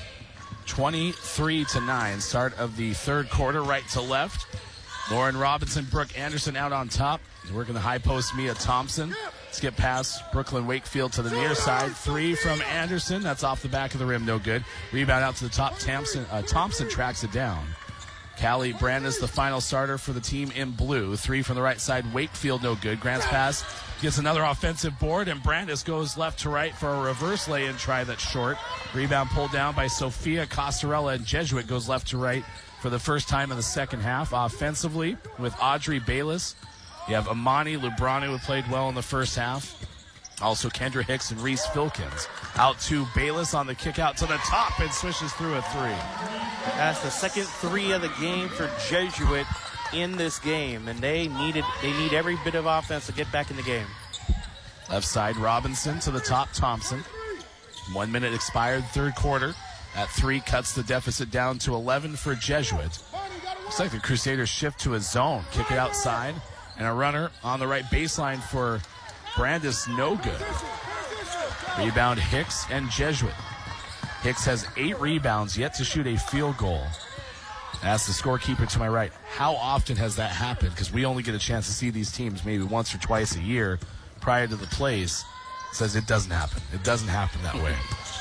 23-9. Start of the third quarter, right to left. Lauren Robinson, Brooke Anderson out on top. Working the high post, Mia Thompson. Skip pass, Brooklyn Wakefield to the near side. Three from Anderson. That's off the back of the rim, no good. Rebound out to the top. Thompson tracks it down. Callie Brandis, the final starter for the team in blue. Three from the right side. Wakefield, no good. Grants Pass Gets another offensive board, and Brandis goes left to right for a reverse lay-in try that's short. Rebound pulled down by Sophia Costarella, and Jesuit goes left to right for the first time in the second half. Offensively, with Audrey Bayless, you have Amani Lubrano, who played well in the first half. Also Kendra Hicks and Reese Filkins. Out to Bayless on the kick out to the top and swishes through a three. That's the second three of the game for Jesuit in this game, and they need every bit of offense to get back in the game. Left side, Robinson to the top, Thompson. 1 minute expired, third quarter. At 3, cuts the deficit down to 11 for Jesuit. Looks like the Crusaders shift to a zone. Kick it outside, and a runner on the right baseline for Brandis, no good. Rebound Hicks and Jesuit. Hicks has 8 rebounds, yet to shoot a field goal. Ask the scorekeeper to my right, how often has that happened? Because we only get a chance to see these teams maybe once or twice a year prior to the plays. Says it doesn't happen. It doesn't happen that way.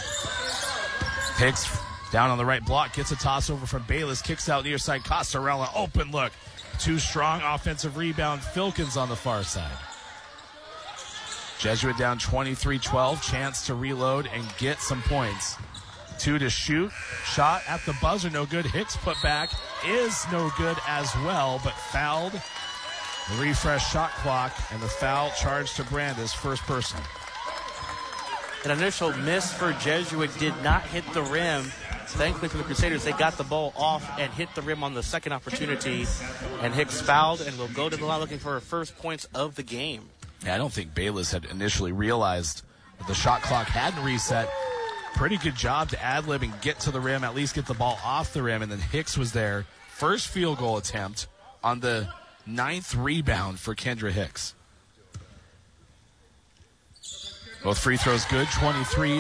Hicks down on the right block, gets a toss over from Bayless, kicks out near side. Costarella, open look. Too strong, offensive rebound. Filkins on the far side. Jesuit down 23-12, chance to reload and get some points. 2 to shoot, shot at the buzzer, no good. Hicks put back is no good as well, but fouled. The refresh shot clock and the foul charged to Brandis, first person. An initial miss for Jesuit did not hit the rim. Thankfully for the Crusaders, they got the ball off and hit the rim on the second opportunity. And Hicks fouled and will go to the line looking for her first points of the game. Yeah, I don't think Bayless had initially realized that the shot clock hadn't reset. Pretty good job to ad-lib and get to the rim, at least get the ball off the rim, and then Hicks was there. First field goal attempt on the 9th rebound for Kendra Hicks. Both free throws good, 23-14.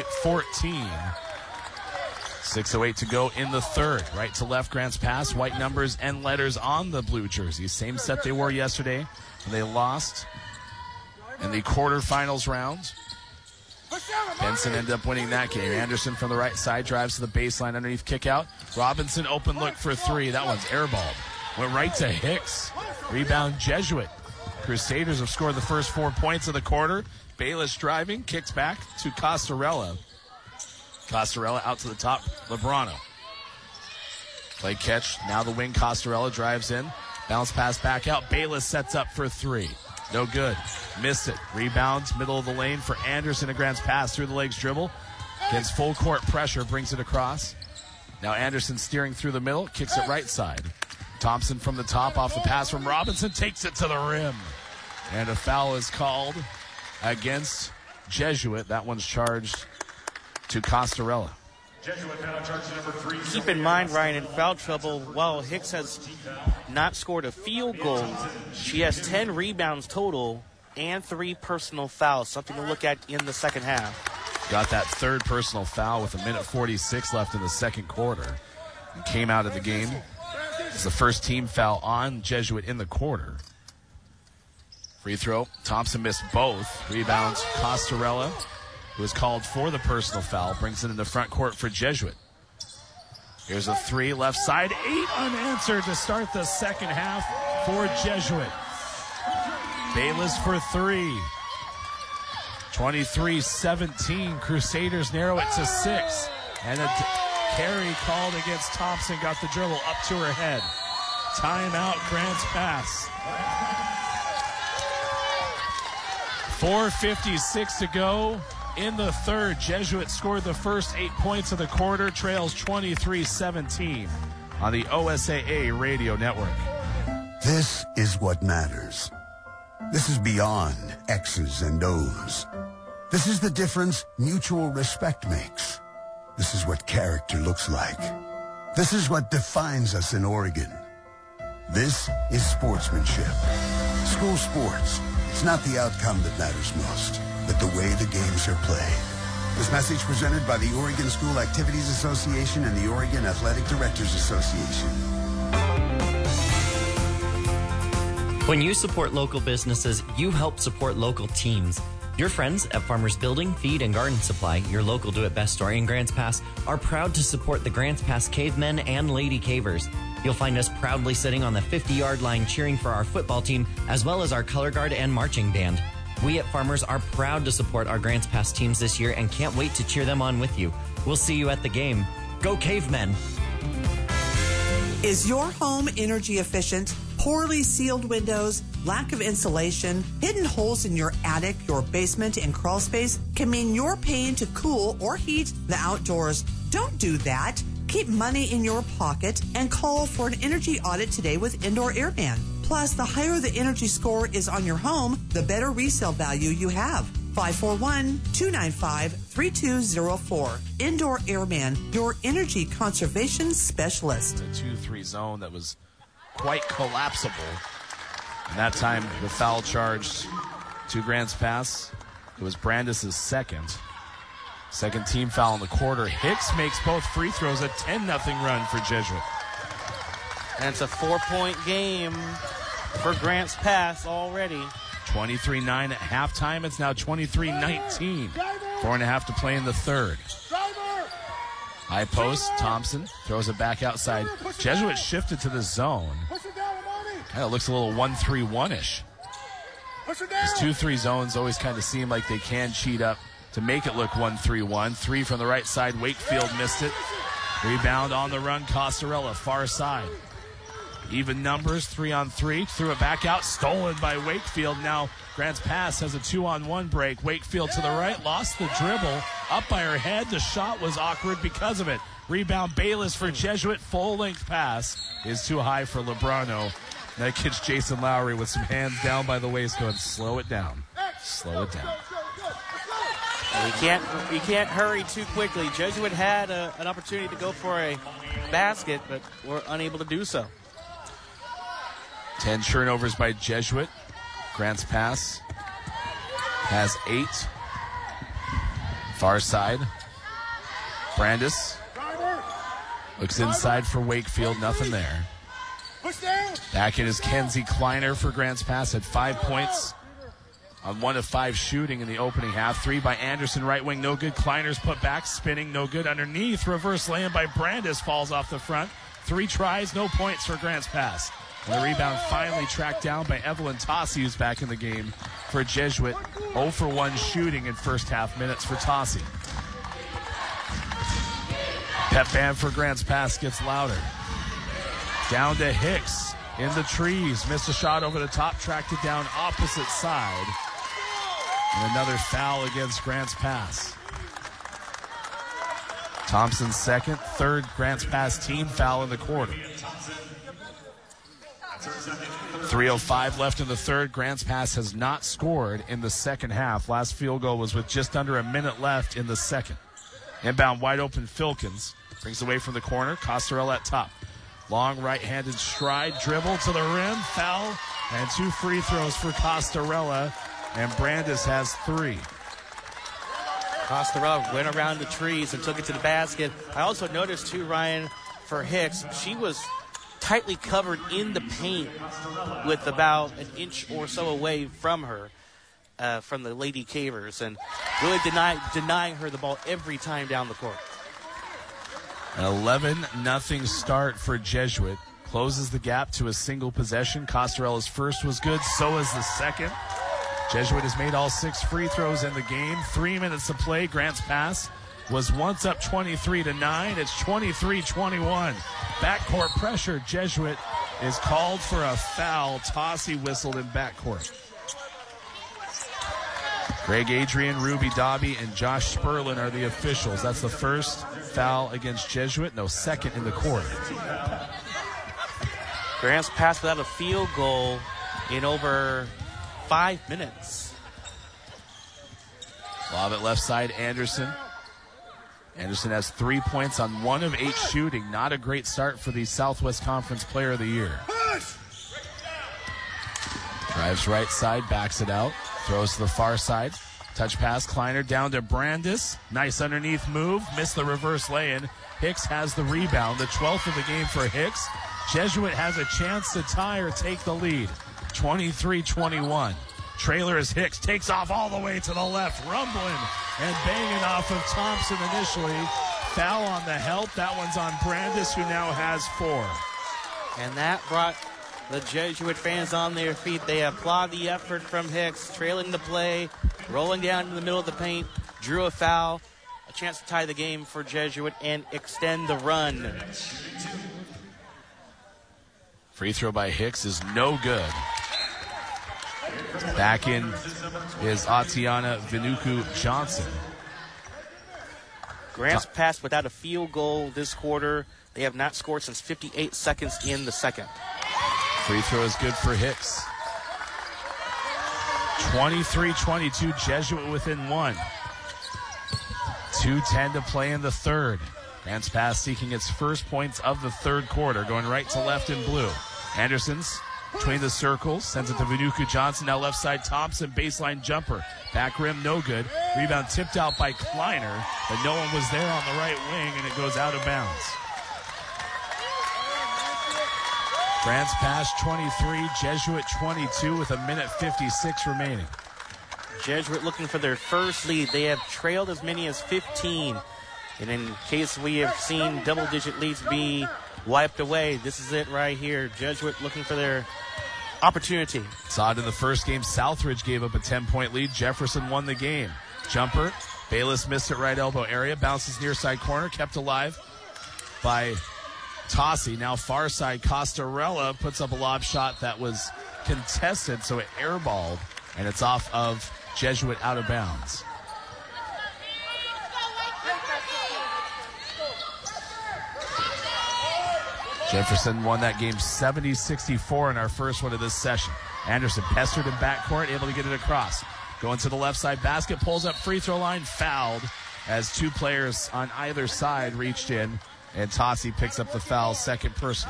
6:08 to go in the third. Right to left, Grants Pass, white numbers and letters on the blue jerseys. Same set they wore yesterday when they lost in the quarterfinals round. Benson ended up winning that game. Anderson from the right side drives to the baseline underneath kick out. Robinson open look for 3. That one's airballed. Went right to Hicks. Rebound Jesuit. Crusaders have scored the first 4 points of the quarter. Bayless driving, kicks back to Costarella. Costarella out to the top, Lebrano. Play catch, now the wing, Costarella drives in. Bounce pass back out, Bayless sets up for 3. No good. Missed it. Rebounds, middle of the lane for Anderson. A Grants Pass through the legs dribble. Against full court pressure, brings it across. Now Anderson steering through the middle, kicks it right side. Thompson from the top off the pass from Robinson, takes it to the rim. And a foul is called against Jesuit. That one's charged to Costarella. Keep in mind, Ryan, in foul trouble, while Hicks has not scored a field goal, she has 10 rebounds total and 3 personal fouls, something to look at in the second half. Got that third personal foul with 1:46 left in the second quarter. And came out of the game. It's the first team foul on Jesuit in the quarter. Free throw. Thompson missed both. Rebounds Costarella, who was called for the personal foul, brings it in the front court for Jesuit. Here's a 3 left side, 8 unanswered to start the second half for Jesuit. Bayless for 3. 23-17. Crusaders narrow it to 6. And a carry called against Thompson, got the dribble up to her head. Timeout, Grants Pass. 4:56 to go in the third. Jesuit scored the first 8 points of the quarter, trails 23-17 on the OSAA radio network. This is what matters. This is beyond X's and O's. This is the difference mutual respect makes. This is what character looks like. This is what defines us in Oregon. This is sportsmanship. School sports. It's not the outcome that matters most, but the way the games are played. This message presented by the Oregon School Activities Association and the Oregon Athletic Directors Association. When you support local businesses, you help support local teams. Your friends at Farmers Building, Feed, and Garden Supply, your local do-it-best store in Grants Pass, are proud to support the Grants Pass Cavemen and Lady Cavers. You'll find us proudly sitting on the 50-yard line cheering for our football team, as well as our color guard and marching band. We at Farmers are proud to support our Grants Pass teams this year and can't wait to cheer them on with you. We'll see you at the game. Go Cavemen! Is your home energy efficient? Poorly sealed windows, lack of insulation, hidden holes in your attic, your basement, and crawl space can mean you're paying to cool or heat the outdoors. Don't do that. Keep money in your pocket and call for an energy audit today with Indoor Airman. Plus, the higher the energy score is on your home, the better resale value you have. 541-295-3204. Indoor Airman, your energy conservation specialist. A 2-3 zone that was quite collapsible. And that time, the foul charged to Grants Pass. It was Brandis' second team foul in the quarter. Hicks makes both free throws, a 10-0 run for Jesuit. And it's a 4-point game for Grants Pass already. 23-9 at halftime. It's now 23-19. 4.5 to play in the third. High post, Thompson throws it back outside. Jesuit shifted to the zone. Kind of looks a little 1-3-1-ish. These 2-3 zones always kind of seem like they can cheat up to make it look 1-3-1. 3 from the right side. Wakefield missed it. Rebound on the run. Costarella, far side. Even numbers, 3-on-3. Threw it back out. Stolen by Wakefield. Now Grants Pass has a 2-on-1 break. Wakefield to the right. Lost the dribble. Up by her head. The shot was awkward because of it. Rebound Bayless for Jesuit. Full-length pass is too high for Lebrano. That gets Jason Lowry with some hands down by the waist going, slow it down. Slow it down. You can't hurry too quickly. Jesuit had an opportunity to go for a basket, but were unable to do so. 10 turnovers by Jesuit. Grants Pass has 8. Far side. Brandis looks inside for Wakefield. Nothing there. Back in is Kenzie Kleiner for Grants Pass. Had 5 points on 1 of 5 shooting in the opening half. 3 by Anderson, right wing, no good. Kleiner's put back, spinning, no good. Underneath, reverse lay-in by Brandis, falls off the front. 3 tries, no points for Grants Pass. And the rebound finally tracked down by Evelyn Tossi, who's back in the game for Jesuit. 0 for 1 shooting in first half minutes for Tossi. Pep band for Grants Pass gets louder. Down to Hicks in the trees. Missed a shot over the top, tracked it down opposite side. And another foul against Grants Pass. Thompson's second, third Grants Pass team foul in the quarter. 3:05 left in the third. Grants Pass has not scored in the second half. Last field goal was with just under a minute left in the second. Inbound wide open Filkins. Brings away from the corner. Costarella at top. Long right-handed stride. Dribble to the rim. Foul. And 2 free throws for Costarella. And Brandis has 3. Costarella went around the trees and took it to the basket. I also noticed, too, Ryan, for Hicks, she was tightly covered in the paint with about an inch or so away from her, from the Lady Cavers, and really denying her the ball every time down the court. An 11-0 start for Jesuit. Closes the gap to a single possession. Costarella's first was good, so is the second. Jesuit has made all 6 free throws in the game. 3 minutes to play. Grants Pass was once up 23-9. It's 23-21. Backcourt pressure. Jesuit is called for a foul. Tossi whistled in backcourt. Greg Adrian, Ruby Dobby, and Josh Sperlin are the officials. That's the first foul against Jesuit. No second in the quarter. Grants Pass without a field goal in over 5 minutes. Lob it left side, Anderson. Anderson has 3 points on 1 of 8 shooting. Not a great start for the Southwest Conference Player of the Year. Drives right side, backs it out. Throws to the far side. Touch pass, Kleiner down to Brandis. Nice underneath move. Missed the reverse lay-in. Hicks has the rebound. The 12th of the game for Hicks. Jesuit has a chance to tie or take the lead. 23-21. Trailer as Hicks takes off all the way to the left. Rumbling and banging off of Thompson initially. Foul on the help. That one's on Brandis, who now has 4. And that brought The Jesuit fans on their feet. They applaud the effort from Hicks, trailing the play, rolling down in the middle of the paint, drew a foul, a chance to tie the game for Jesuit and extend the run. Free throw by Hicks is no good. Back in is Atiana Vinuku-Johnson. Grants Pass without a field goal this quarter. They have not scored since 58 seconds in the second. Free throw is good for Hicks. 23-22, Jesuit within one. 2:10 to play in the third. Grants Pass seeking its first points of the third quarter, going right to left in blue. Anderson's between the circles, sends it to Vinuku-Johnson, now left side Thompson, baseline jumper. Back rim, no good. Rebound tipped out by Kleiner, but no one was there on the right wing, and it goes out of bounds. Grants Pass 23, Jesuit 22 with 1:56 remaining. Jesuit looking for their first lead. They have trailed as many as 15. And in case we have seen double-digit leads be wiped away, this is it right here. Jesuit looking for their opportunity. Saw it in the first game. Southridge gave up a 10-point lead. Jefferson won the game. Jumper. Bayless missed it right elbow area. Bounces near side corner. Kept alive by Tossi. Now far side. Costarella puts up a lob shot that was contested, so it airballed, and it's off of Jesuit out of bounds. Jefferson won that game 70-64 in our first one of this session. Anderson pestered in backcourt, able to get it across. Going to the left side basket, pulls up free throw line, fouled as two players on either side reached in, and Tossi picks up the foul, second person.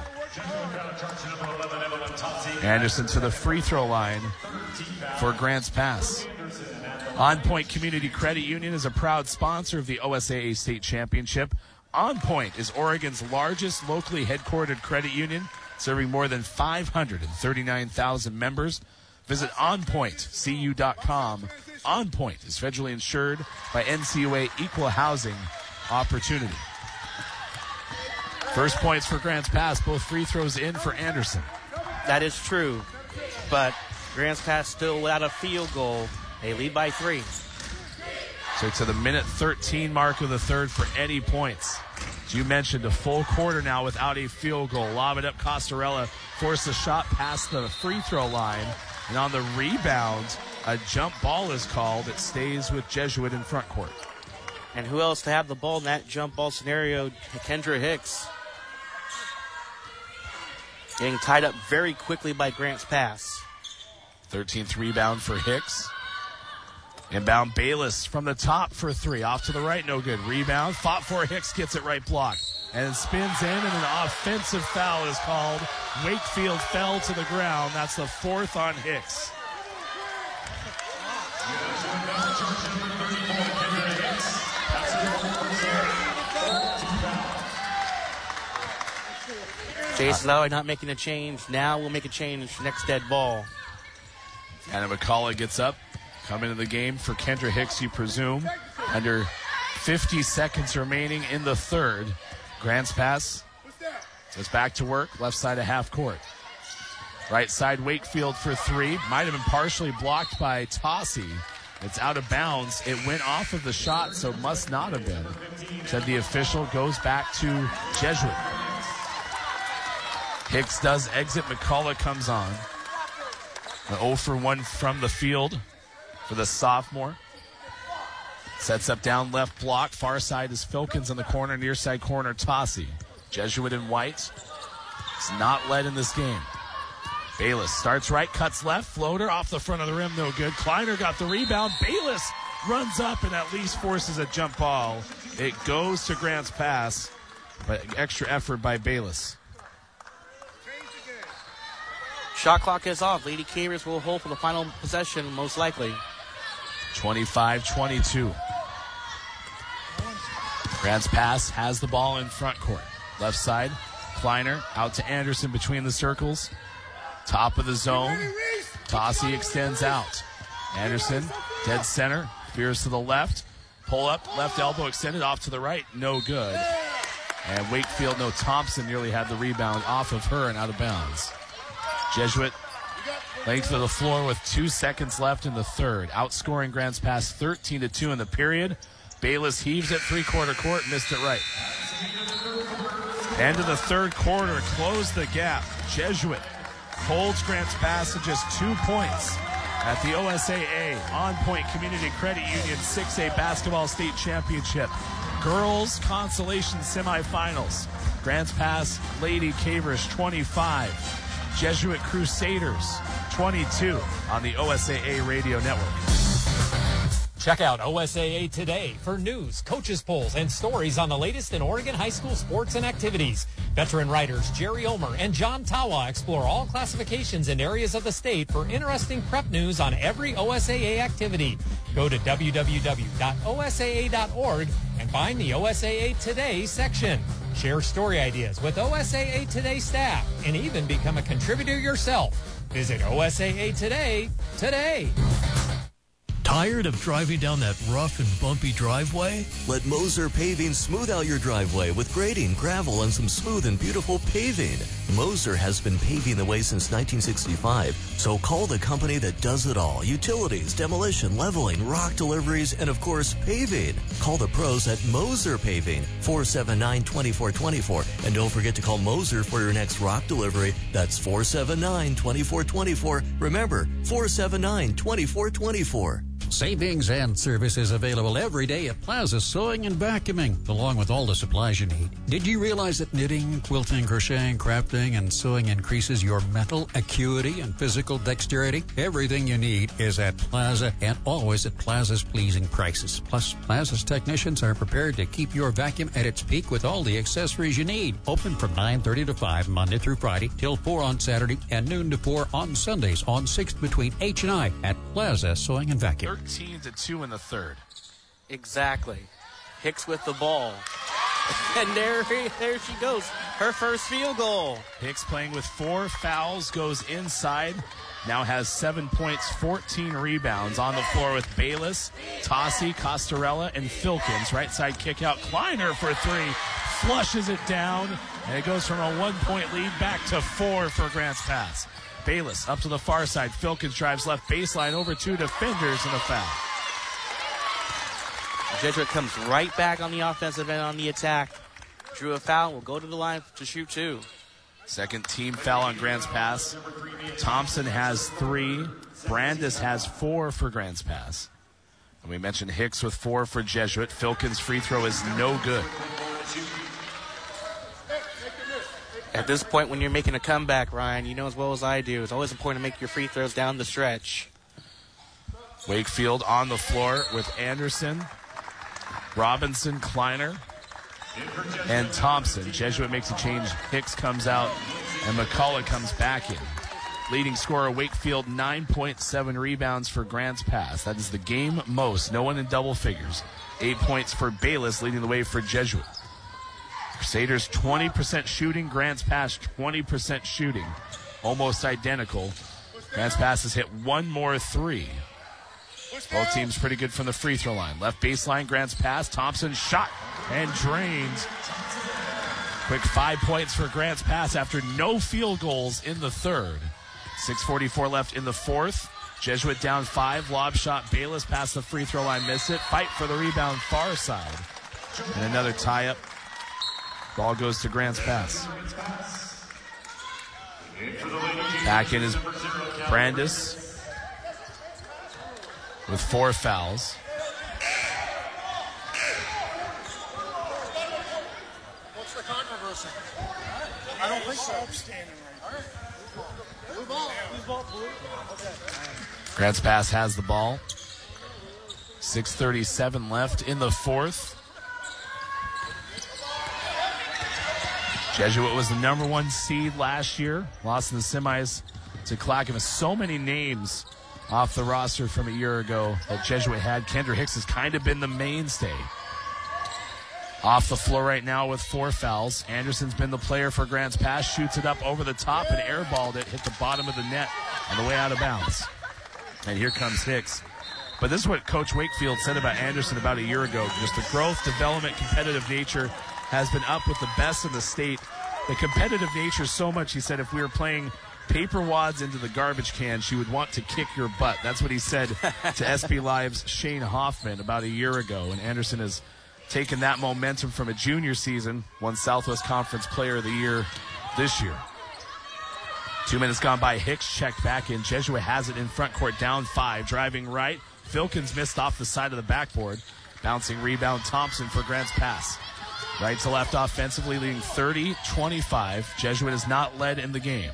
Anderson to the free throw line for Grants Pass. On Point Community Credit Union is a proud sponsor of the OSAA State Championship. On Point is Oregon's largest locally headquartered credit union, serving more than 539,000 members. Visit onpointcu.com. On Point is federally insured by NCUA Equal Housing Opportunity. First points for Grants Pass, both free throws in for Anderson. That is true, but Grants Pass still without a field goal. They lead by 3. So to the minute 13 mark of the third for any points. As you mentioned, a full quarter now without a field goal. Lob it up, Costarella forced a shot past the free throw line. And on the rebound, a jump ball is called. It stays with Jesuit in front court. And who else to have the ball in that jump ball scenario? Kendra Hicks. Getting tied up very quickly by Grants Pass. 13th rebound for Hicks. Inbound Bayless from the top for 3. Off to the right, no good. Rebound, fought for. Hicks gets it right blocked. And spins in, and an offensive foul is called. Wakefield fell to the ground. That's the 4th on Hicks. Jason Lowry not making a change. Now we'll make a change. Next dead ball. Anna McCullough gets up. Come into the game for Kendra Hicks, you presume. Under 50 seconds remaining in the third. Grants Pass goes back to work. Left side of half court. Right side Wakefield for 3. Might have been partially blocked by Tossi. It's out of bounds. It went off of the shot, so must not have been. Said the official. Goes back to Jesuit. Hicks does exit. McCullough comes on. An 0 for 1 from the field for the sophomore. Sets up down left block. Far side is Filkins in the corner. Near side corner, Tossi. Jesuit in white. It's not led in this game. Bayless starts right, cuts left. Floater off the front of the rim, no good. Kleiner got the rebound. Bayless runs up and at least forces a jump ball. It goes to Grants Pass, but extra effort by Bayless. Shot clock is off. Lady Cavers will hold for the final possession, most likely. 25-22. Grants Pass has the ball in front court. Left side, Kleiner out to Anderson between the circles. Top of the zone. Tossi extends out. Anderson, dead center, veers to the left. Pull up, left elbow extended off to the right. No good. And Wakefield, no, Thompson nearly had the rebound off of her and out of bounds. Jesuit length of the floor with 2 seconds left in the third. Outscoring Grants Pass 13-2 in the period. Bayless heaves it three-quarter court, missed it right. End of the third quarter, close the gap. Jesuit holds Grants Pass to just 2 points at the OSAA On Point Community Credit Union 6A Basketball State Championship. Girls Consolation Semifinals. Grants Pass Lady Cavers 25. Jesuit Crusaders 22 on the OSAA Radio Network. Check out OSAA Today for news, coaches polls, and stories on the latest in Oregon high school sports and activities. Veteran writers Jerry Omer and John Tawa explore all classifications and areas of the state for interesting prep news on every OSAA activity. Go to www.osaa.org and find the OSAA Today section. Share story ideas with OSAA Today staff and even become a contributor yourself. Visit OSAA Today today. Tired of driving down that rough and bumpy driveway? Let Moser Paving smooth out your driveway with grading, gravel, and some smooth and beautiful paving. Moser has been paving the way since 1965, so call the company that does it all. Utilities, demolition, leveling, rock deliveries, and of course, paving. Call the pros at Moser Paving, 479-2424. And don't forget to call Moser for your next rock delivery. That's 479-2424. Remember, 479-2424. Savings and services available every day at Plaza Sewing and Vacuuming, along with all the supplies you need. Did you realize that knitting, quilting, crocheting, crafting, and sewing increases your mental acuity and physical dexterity? Everything you need is at Plaza and always at Plaza's pleasing prices. Plus, Plaza's technicians are prepared to keep your vacuum at its peak with all the accessories you need. Open from 9:30 to 5 Monday through Friday, till 4 on Saturday, and noon to 4 on Sundays on 6th between H and I at Plaza Sewing and Vacuum. 13-2 in the third. Exactly. Hicks with the ball. And there she goes. Her first field goal. Hicks playing with 4 fouls, goes inside. Now has 7 points, 14 rebounds on the floor with Bayless, Tossi, Costarella, and Filkins. Right side kick out. Kleiner for 3. Flushes it down. And it goes from a 1-point lead back to 4 for Grants Pass. Bayless up to the far side. Filkins drives left baseline over 2 defenders and a foul. Jesuit comes right back on the offensive end on the attack. Drew a foul. Will go to the line to shoot 2. Second team foul on Grants Pass. Thompson has 3. Brandis has 4 for Grants Pass. And we mentioned Hicks with 4 for Jesuit. Filkins' free throw is no good. At this point, when you're making a comeback, Ryan, you know as well as I do, it's always important to make your free throws down the stretch. Wakefield on the floor with Anderson, Robinson, Kleiner, and Thompson. Jesuit makes a change. Hicks comes out, and McCullough comes back in. Leading scorer, Wakefield, 9.7 rebounds for Grants Pass. That is the game most. No one in double figures. 8 points for Bayless, leading the way for Jesuit. Crusaders 20% shooting, Grants Pass 20% shooting. Almost identical. Grants Pass has hit 1 more 3. Both teams pretty good from the free throw line. Left baseline, Grants Pass. Thompson shot and drains. Quick 5 points for Grants Pass after no field goals in the third. 6:44 left in the fourth. Jesuit down 5. Lob shot. Bayless past the free throw line. Miss it. Fight for the rebound far side. And another tie-up. Ball goes to Grants Pass. Back in is Brandis with 4 fouls. What's the controversy? I don't think so. Blue ball. Okay. Grants Pass has the ball. 6:37 left in the fourth. Jesuit was the number 1 seed last year. Lost in the semis to Clackamas. So many names off the roster from a year ago that Jesuit had. Kendra Hicks has kind of been the mainstay. Off the floor right now with 4 fouls. Anderson's been the player for Grants Pass. Shoots it up over the top and airballed it. Hit the bottom of the net on the way out of bounds. And here comes Hicks. But this is what Coach Wakefield said about Anderson about a year ago. Just the growth, development, competitive nature has been up with the best in the state. The competitive nature so much, he said, if we were playing paper wads into the garbage can, she would want to kick your butt. That's what he said to SB Live's Shane Hoffman about a year ago. And Anderson has taken that momentum from a junior season, won Southwest Conference Player of the Year this year. 2 minutes gone by. Hicks checked back in. Jesuit has it in front court, down 5. Driving right. Filkins missed off the side of the backboard. Bouncing rebound, Thompson for Grants Pass. Right to left offensively, leading 30-25. Jesuit has not led in the game.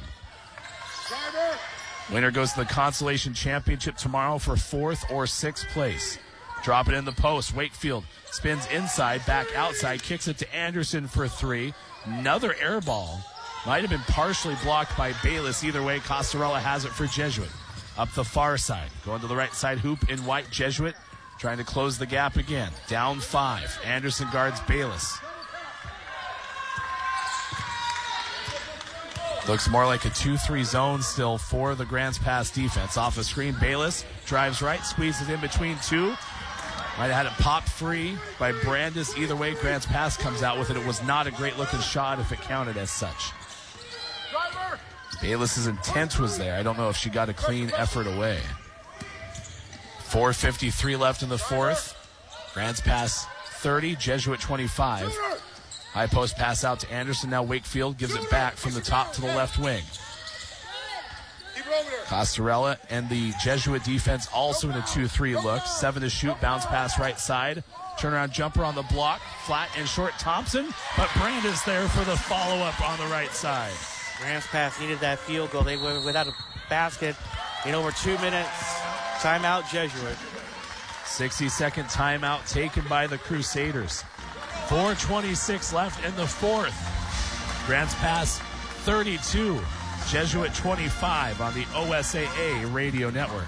Winner goes to the Consolation Championship tomorrow for 4th or 6th place. Drop it in the post. Wakefield spins inside, back outside, kicks it to Anderson for 3. Another air ball. Might have been partially blocked by Bayless. Either way, Costarella has it for Jesuit. Up the far side. Going to the right side, hoop in white. Jesuit trying to close the gap again. Down 5. Anderson guards Bayless. Looks more like a 2-3 zone still for the Grants Pass defense. Off a screen, Bayless drives right, squeezes in between 2. Might have had it popped free by Brandis. Either way, Grants Pass comes out with it. It was not a great-looking shot if it counted as such. Bayless's intent was there. I don't know if she got a clean effort away. 4:53 left in the 4th. Grants Pass 30, Jesuit 25. High post pass out to Anderson. Now Wakefield gives it back from the top to the left wing. Costarella and the Jesuit defense also in a 2-3 look. 7 to shoot, bounce pass right side. Turnaround jumper on the block, flat and short Thompson, but Brandis there for the follow-up on the right side. Grants Pass needed that field goal. They went without a basket in over 2 minutes. Timeout, Jesuit. 60-second timeout taken by the Crusaders. 4:26 left in the 4th. Grants Pass 32, Jesuit 25 on the OSAA radio network.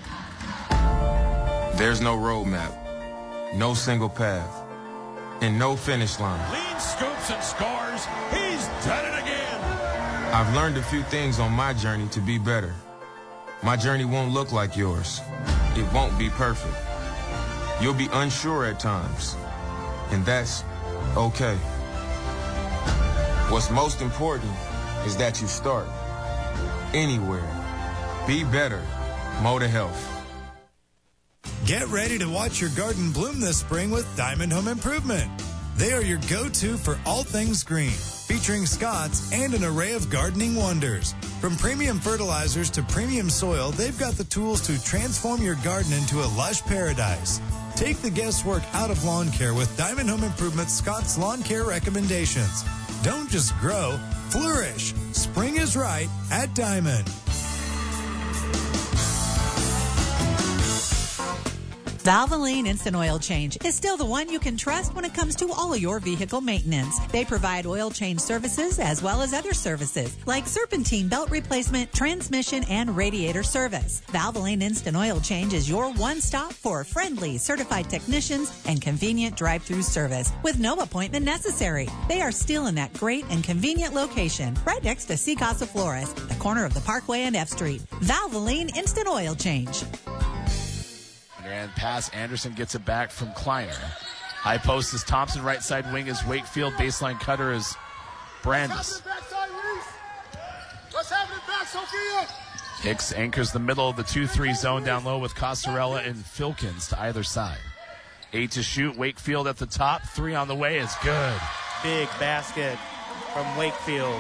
There's no roadmap, no single path, and no finish line. Lead scoops and scores. He's done it again. I've learned a few things on my journey to be better. My journey won't look like yours. It won't be perfect. You'll be unsure at times, and that's okay. What's most important is that you start anywhere. Be better. Moda Health. Get ready to watch your garden bloom this spring with Diamond Home Improvement. They are your go-to for all things green, featuring Scott's and an array of gardening wonders. From premium fertilizers to premium soil, they've got the tools to transform your garden into a lush paradise. Take the guesswork out of lawn care with Diamond Home Improvement's Scott's Lawn Care recommendations. Don't just grow, flourish. Spring is right at Diamond. Valvoline Instant Oil Change is still the one you can trust when it comes to all of your vehicle maintenance. They provide oil change services as well as other services like serpentine belt replacement, transmission, and radiator service. Valvoline Instant Oil Change is your one-stop for friendly, certified technicians and convenient drive-through service with no appointment necessary. They are still in that great and convenient location right next to Casa Flores, the corner of the Parkway and F Street. Valvoline Instant Oil Change. And pass, Anderson gets it back from Kleiner. High post is Thompson, right side wing is Wakefield, baseline cutter is Brandis. Let's have it back, Sophia. Hicks anchors the middle of the 2-3 zone down low with Costarella and Filkins to either side. 8 to shoot, Wakefield at the top, 3 on the way is good. Big basket from Wakefield.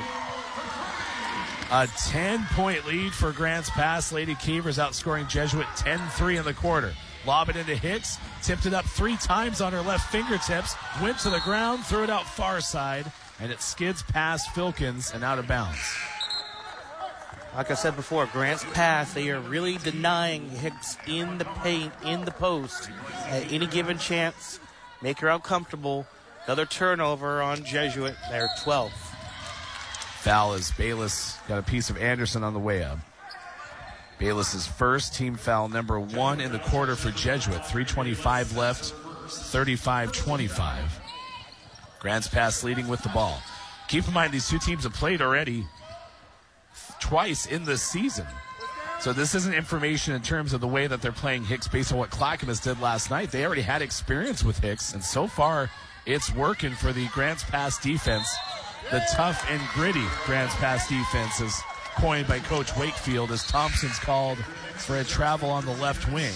A 10-point lead for Grants Pass. Lady Cavers outscoring Jesuit 10-3 in the quarter. Lob it into Hicks, tipped it up 3 times on her left fingertips, went to the ground, threw it out far side, and it skids past Filkins and out of bounds. Like I said before, Grants Pass, they are really denying Hicks in the paint, in the post, at any given chance. Make her uncomfortable. Another turnover on Jesuit, their 12th. Foul as Bayless got a piece of Anderson on the way up. Bayless's first team foul, number 1 in the quarter for Jesuit. 3:25 left, 35-25. Grants Pass leading with the ball. Keep in mind, these two teams have played already twice in this season. So this isn't information in terms of the way that they're playing Hicks based on what Clackamas did last night. They already had experience with Hicks, and so far it's working for the Grants Pass defense. The tough and gritty Grants Pass defense, as coined by Coach Wakefield as Thompson's called for a travel on the left wing.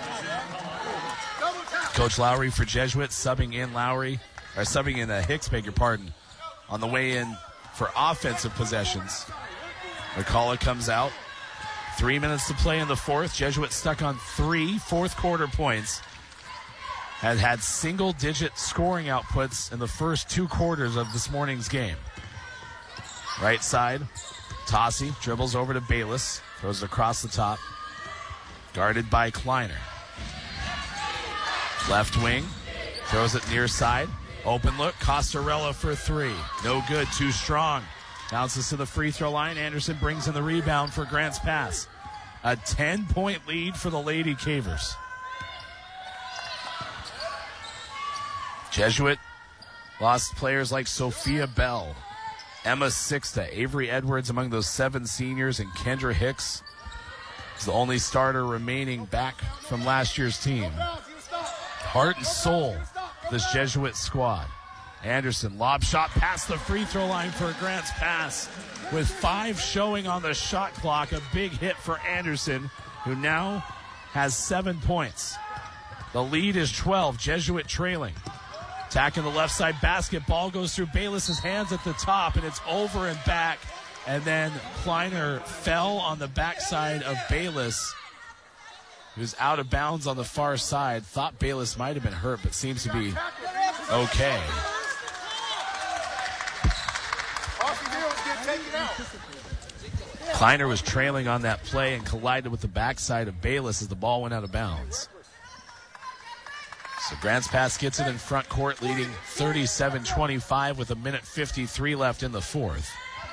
Coach Lowry for Jesuit subbing in Hicks, beg your pardon, on the way in for offensive possessions. McCullough comes out. 3 minutes to play in the fourth. Jesuit stuck on 3 fourth-quarter points. Had single-digit scoring outputs in the first 2 quarters of this morning's game. Right side, Tossi dribbles over to Bayless. Throws it across the top. Guarded by Kleiner. Left wing. Throws it near side. Open look. Costarella for 3. No good. Too strong. Bounces to the free throw line. Anderson brings in the rebound for Grants Pass. A 10-point lead for the Lady Cavers. Jesuit lost players like Sophia Bell, Emma Sixta, Avery Edwards among those 7 seniors, and Kendra Hicks is the only starter remaining back from last year's team. Heart and soul, this Jesuit squad. Anderson, lob shot past the free throw line for a Grants Pass. With 5 showing on the shot clock, a big hit for Anderson, who now has 7 points. The lead is 12, Jesuit trailing. Attacking the left side basket, ball goes through Bayless's hands at the top, and it's over and back. And then Kleiner fell on the backside of Bayless, who's out of bounds on the far side. Thought Bayless might have been hurt, but seems to be okay. Kleiner was trailing on that play and collided with the backside of Bayless as the ball went out of bounds. So Grants Pass gets it in front court, leading 37-25 with 1:53 left in the fourth.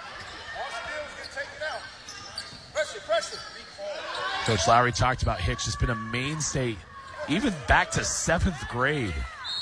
Coach Lowry talked about Hicks has been a mainstay even back to 7th grade.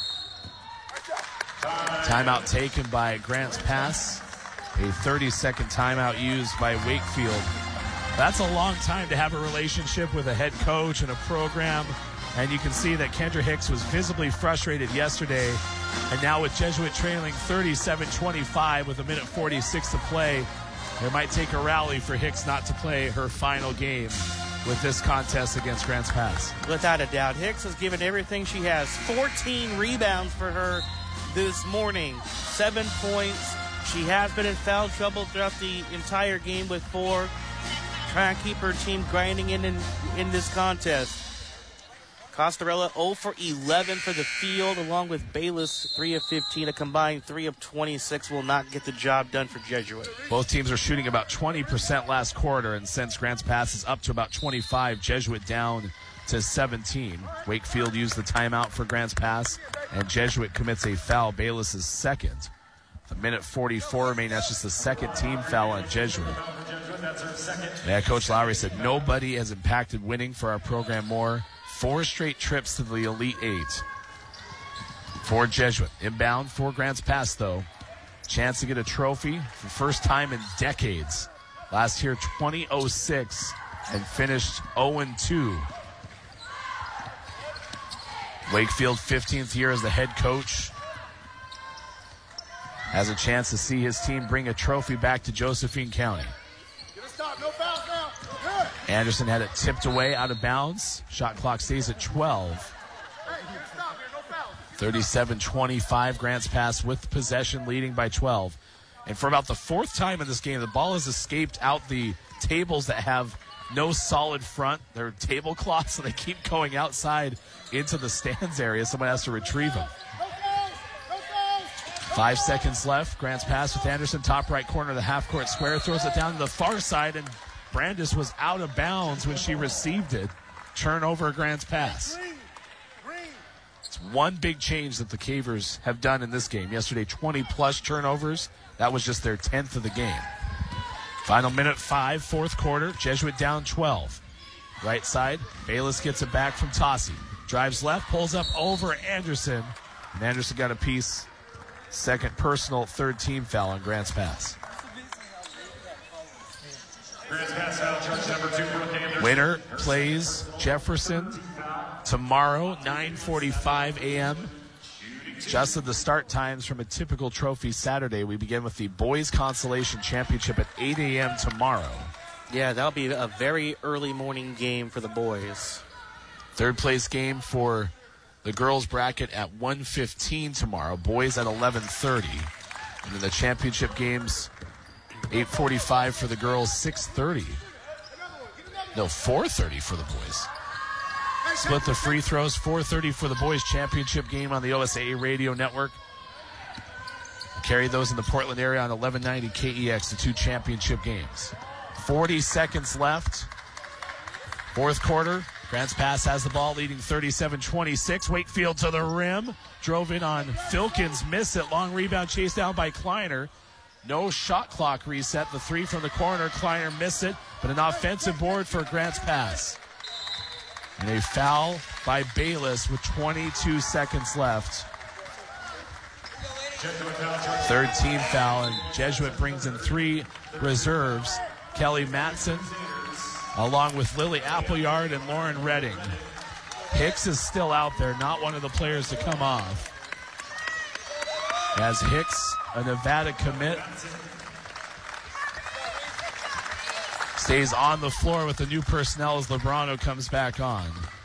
Timeout taken by Grants Pass. A 30-second timeout used by Wakefield. That's a long time to have a relationship with a head coach and a program. And you can see that Kendra Hicks was visibly frustrated yesterday. And now with Jesuit trailing 37-25 with 1:46 to play, it might take a rally for Hicks not to play her final game with this contest against Grants Pass. Without a doubt, Hicks has given everything she has. 14 rebounds for her this morning. 7 points. She has been in foul trouble throughout the entire game with 4. Trying to keep her team grinding in this contest. Costarella 0 for 11 for the field, along with Bayless 3 of 15. A combined 3 of 26 will not get the job done for Jesuit. Both teams are shooting about 20% last quarter, and since Grants Pass is up to about 25, Jesuit down to 17. Wakefield used the timeout for Grants Pass, and Jesuit commits a foul, Bayless's second. 1:44 remain. That's just the second team foul on Jesuit. Yeah, Coach Lowry said nobody has impacted winning for our program more. 4 straight trips to the Elite 8 for Jesuit. Inbound for Grants Pass, though. Chance to get a trophy for the first time in decades. Last year, 2006, and finished 0-2. Wakefield, 15th year as the head coach, has a chance to see his team bring a trophy back to Josephine County. Anderson had it tipped away out of bounds. Shot clock stays at 12. 37-25, Grants Pass with possession, leading by 12. And for about the 4th time in this game, the ball has escaped out the tables that have no solid front. They're tablecloths, so they keep going outside into the stands area. Someone has to retrieve them. 5 seconds left. Grants Pass with Anderson, top right corner of the half-court square. Throws it down to the far side, and Brandis was out of bounds when she received it. Turnover, Grants Pass. It's one big change that the Cavers have done in this game. Yesterday, 20-plus turnovers. That was just their 10th of the game. Final minute 5, fourth quarter. Jesuit down 12. Right side, Bayless gets it back from Tossi. Drives left, pulls up over Anderson. And Anderson got a piece. Second personal, third team foul on Grants Pass. Winner plays Jefferson tomorrow, 9:45 a.m. Adjusted the start times from a typical trophy Saturday. We begin with the Boys Consolation Championship at 8 a.m. tomorrow. Yeah, that'll be a very early morning game for the boys. Third place game for the girls bracket at 1:15 tomorrow. Boys at 11:30. And then the championship games, 8:45 for the girls, 6:30. No, 4:30 for the boys. Split the free throws, 4:30 for the boys championship game on the OSAA radio network. Carry those in the Portland area on 1190 KEX, the two championship games. 40 seconds left. Fourth quarter. Grants Pass has the ball, leading 37-26. Wakefield to the rim. Drove in on Filkins. Miss it. Long rebound chased down by Kleiner. No shot clock reset. The three from the corner. Kleiner missed it, but an offensive board for Grants Pass. And a foul by Bayless with 22 seconds left. Third team foul, and Jesuit brings in three reserves. Kelly Matson, along with Lily Appleyard and Lauren Redding. Hicks is still out there, not one of the players to come off. As Hicks, a Nevada commit, stays on the floor with the new personnel as Lebrano comes back on.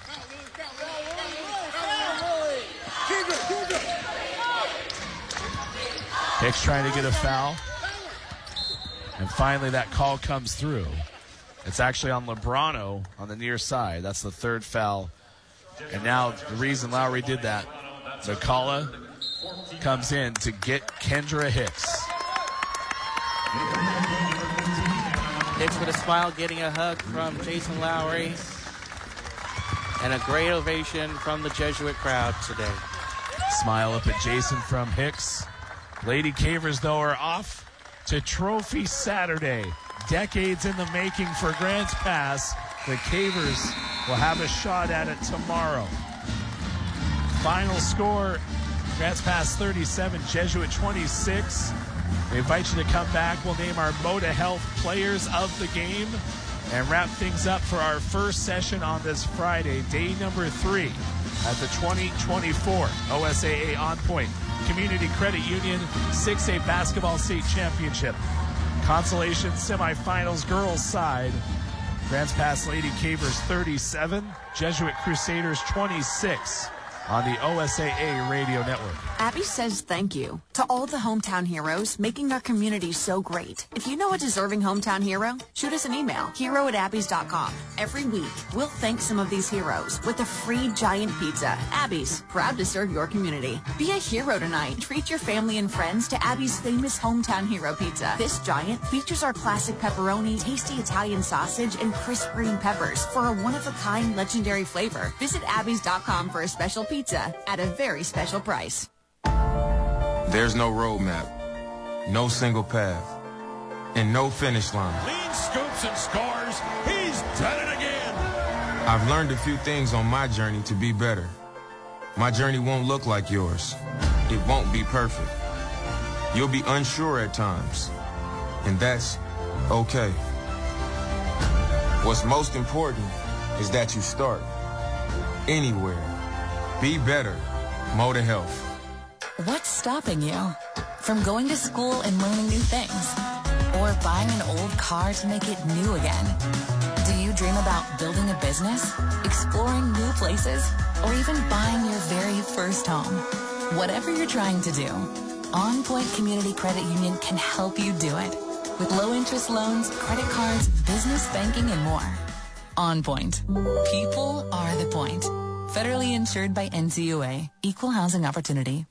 Hicks trying to get a foul. And finally that call comes through. It's actually on Lebrano on the near side. That's the third foul. And now the reason Lowry did that, Zakala comes in to get Kendra Hicks. Hicks with a smile, getting a hug from Jason Lowry. And a great ovation from the Jesuit crowd today. Smile up at Jason from Hicks. Lady Cavers, though, are off to Trophy Saturday. Decades in the making for Grants Pass. The Cavers will have a shot at it tomorrow. Final score, Grants Pass 37, Jesuit 26. We invite you to come back. We'll name our Moda Health players of the game and wrap things up for our first session on this Friday, day number 3 at the 2024 OSAA On Point Community Credit Union 6A Basketball State Championship. Consolation semifinals girls side. Grants Pass Lady Cavers 37, Jesuit Crusaders 26 on the OSAA radio network. Abby says thank you to all the hometown heroes making our community so great. If you know a deserving hometown hero, shoot us an email, hero@abbeys.com. Every week, we'll thank some of these heroes with a free giant pizza. Abby's, proud to serve your community. Be a hero tonight. Treat your family and friends to Abby's famous hometown hero pizza. This giant features our classic pepperoni, tasty Italian sausage, and crisp green peppers for a one-of-a-kind legendary flavor. Visit abbeys.com for a special pizza at a very special price. There's no roadmap, no single path, and no finish line. Lean scoops and scores. He's done it again. I've learned a few things on my journey to be better. My journey won't look like yours. It won't be perfect. You'll be unsure at times, and that's okay. What's most important is that you start anywhere. Be better. Moda Health. What's stopping you from going to school and learning new things? Or buying an old car to make it new again? Do you dream about building a business, exploring new places, or even buying your very first home? Whatever you're trying to do, On Point Community Credit Union can help you do it. With low interest loans, credit cards, business banking, and more. On Point. People are the point. Federally insured by NCUA. Equal housing opportunity.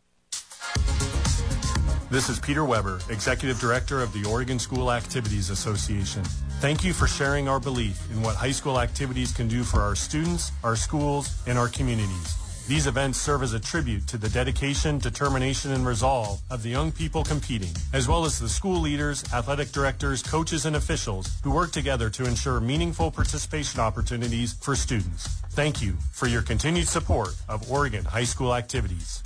This is Peter Weber, Executive Director of the Oregon School Activities Association. Thank you for sharing our belief in what high school activities can do for our students, our schools, and our communities. These events serve as a tribute to the dedication, determination, and resolve of the young people competing, as well as the school leaders, athletic directors, coaches, and officials who work together to ensure meaningful participation opportunities for students. Thank you for your continued support of Oregon high school activities.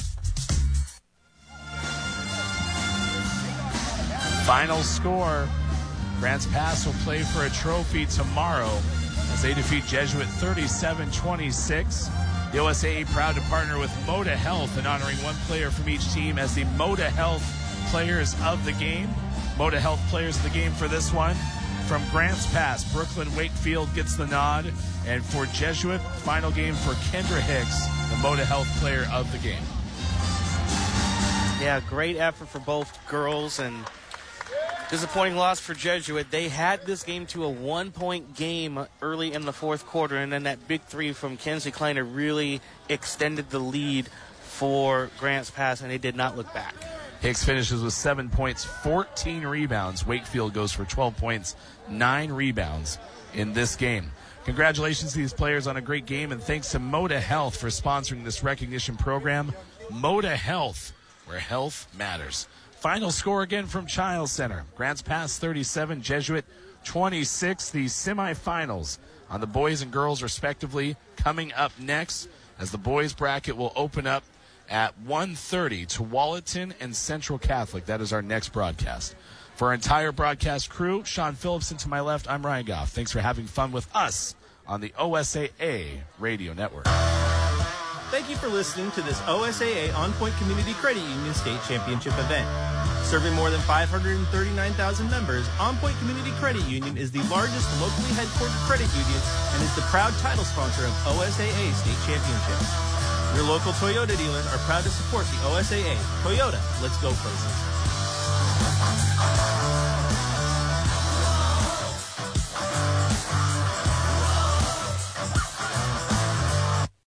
Final score, Grants Pass will play for a trophy tomorrow as they defeat Jesuit 37-26. The OSAA proud to partner with Moda Health in honoring one player from each team as the Moda Health Players of the Game. Moda Health Players of the Game for this one, from Grants Pass. Brooklyn Wakefield gets the nod. And for Jesuit, final game for Kendra Hicks, the Moda Health player of the game. Yeah, great effort for both girls, and disappointing loss for Jesuit. They had this game to a 1-point game early in the fourth quarter, and then that big three from Kenzie Kleiner really extended the lead for Grants Pass, and they did not look back. Hicks finishes with 7 points, 14 rebounds. Wakefield goes for 12 points, 9 rebounds in this game. Congratulations to these players on a great game, and thanks to Moda Health for sponsoring this recognition program. Moda Health, where health matters. Final score again from Chiles Center. Grants Pass 37, Jesuit 26. The semifinals on the boys and girls respectively coming up next, as the boys bracket will open up at 1:30 to Tualatin and Central Catholic. That is our next broadcast. For our entire broadcast crew, Sean Phillipson to my left, I'm Ryan Goff. Thanks for having fun with us on the OSAA Radio Network. Thank you for listening to this OSAA On Point Community Credit Union State Championship event. Serving more than 539,000 members, On Point Community Credit Union is the largest locally headquartered credit union and is the proud title sponsor of OSAA State Championships. Your local Toyota dealers are proud to support the OSAA. Toyota, let's go places.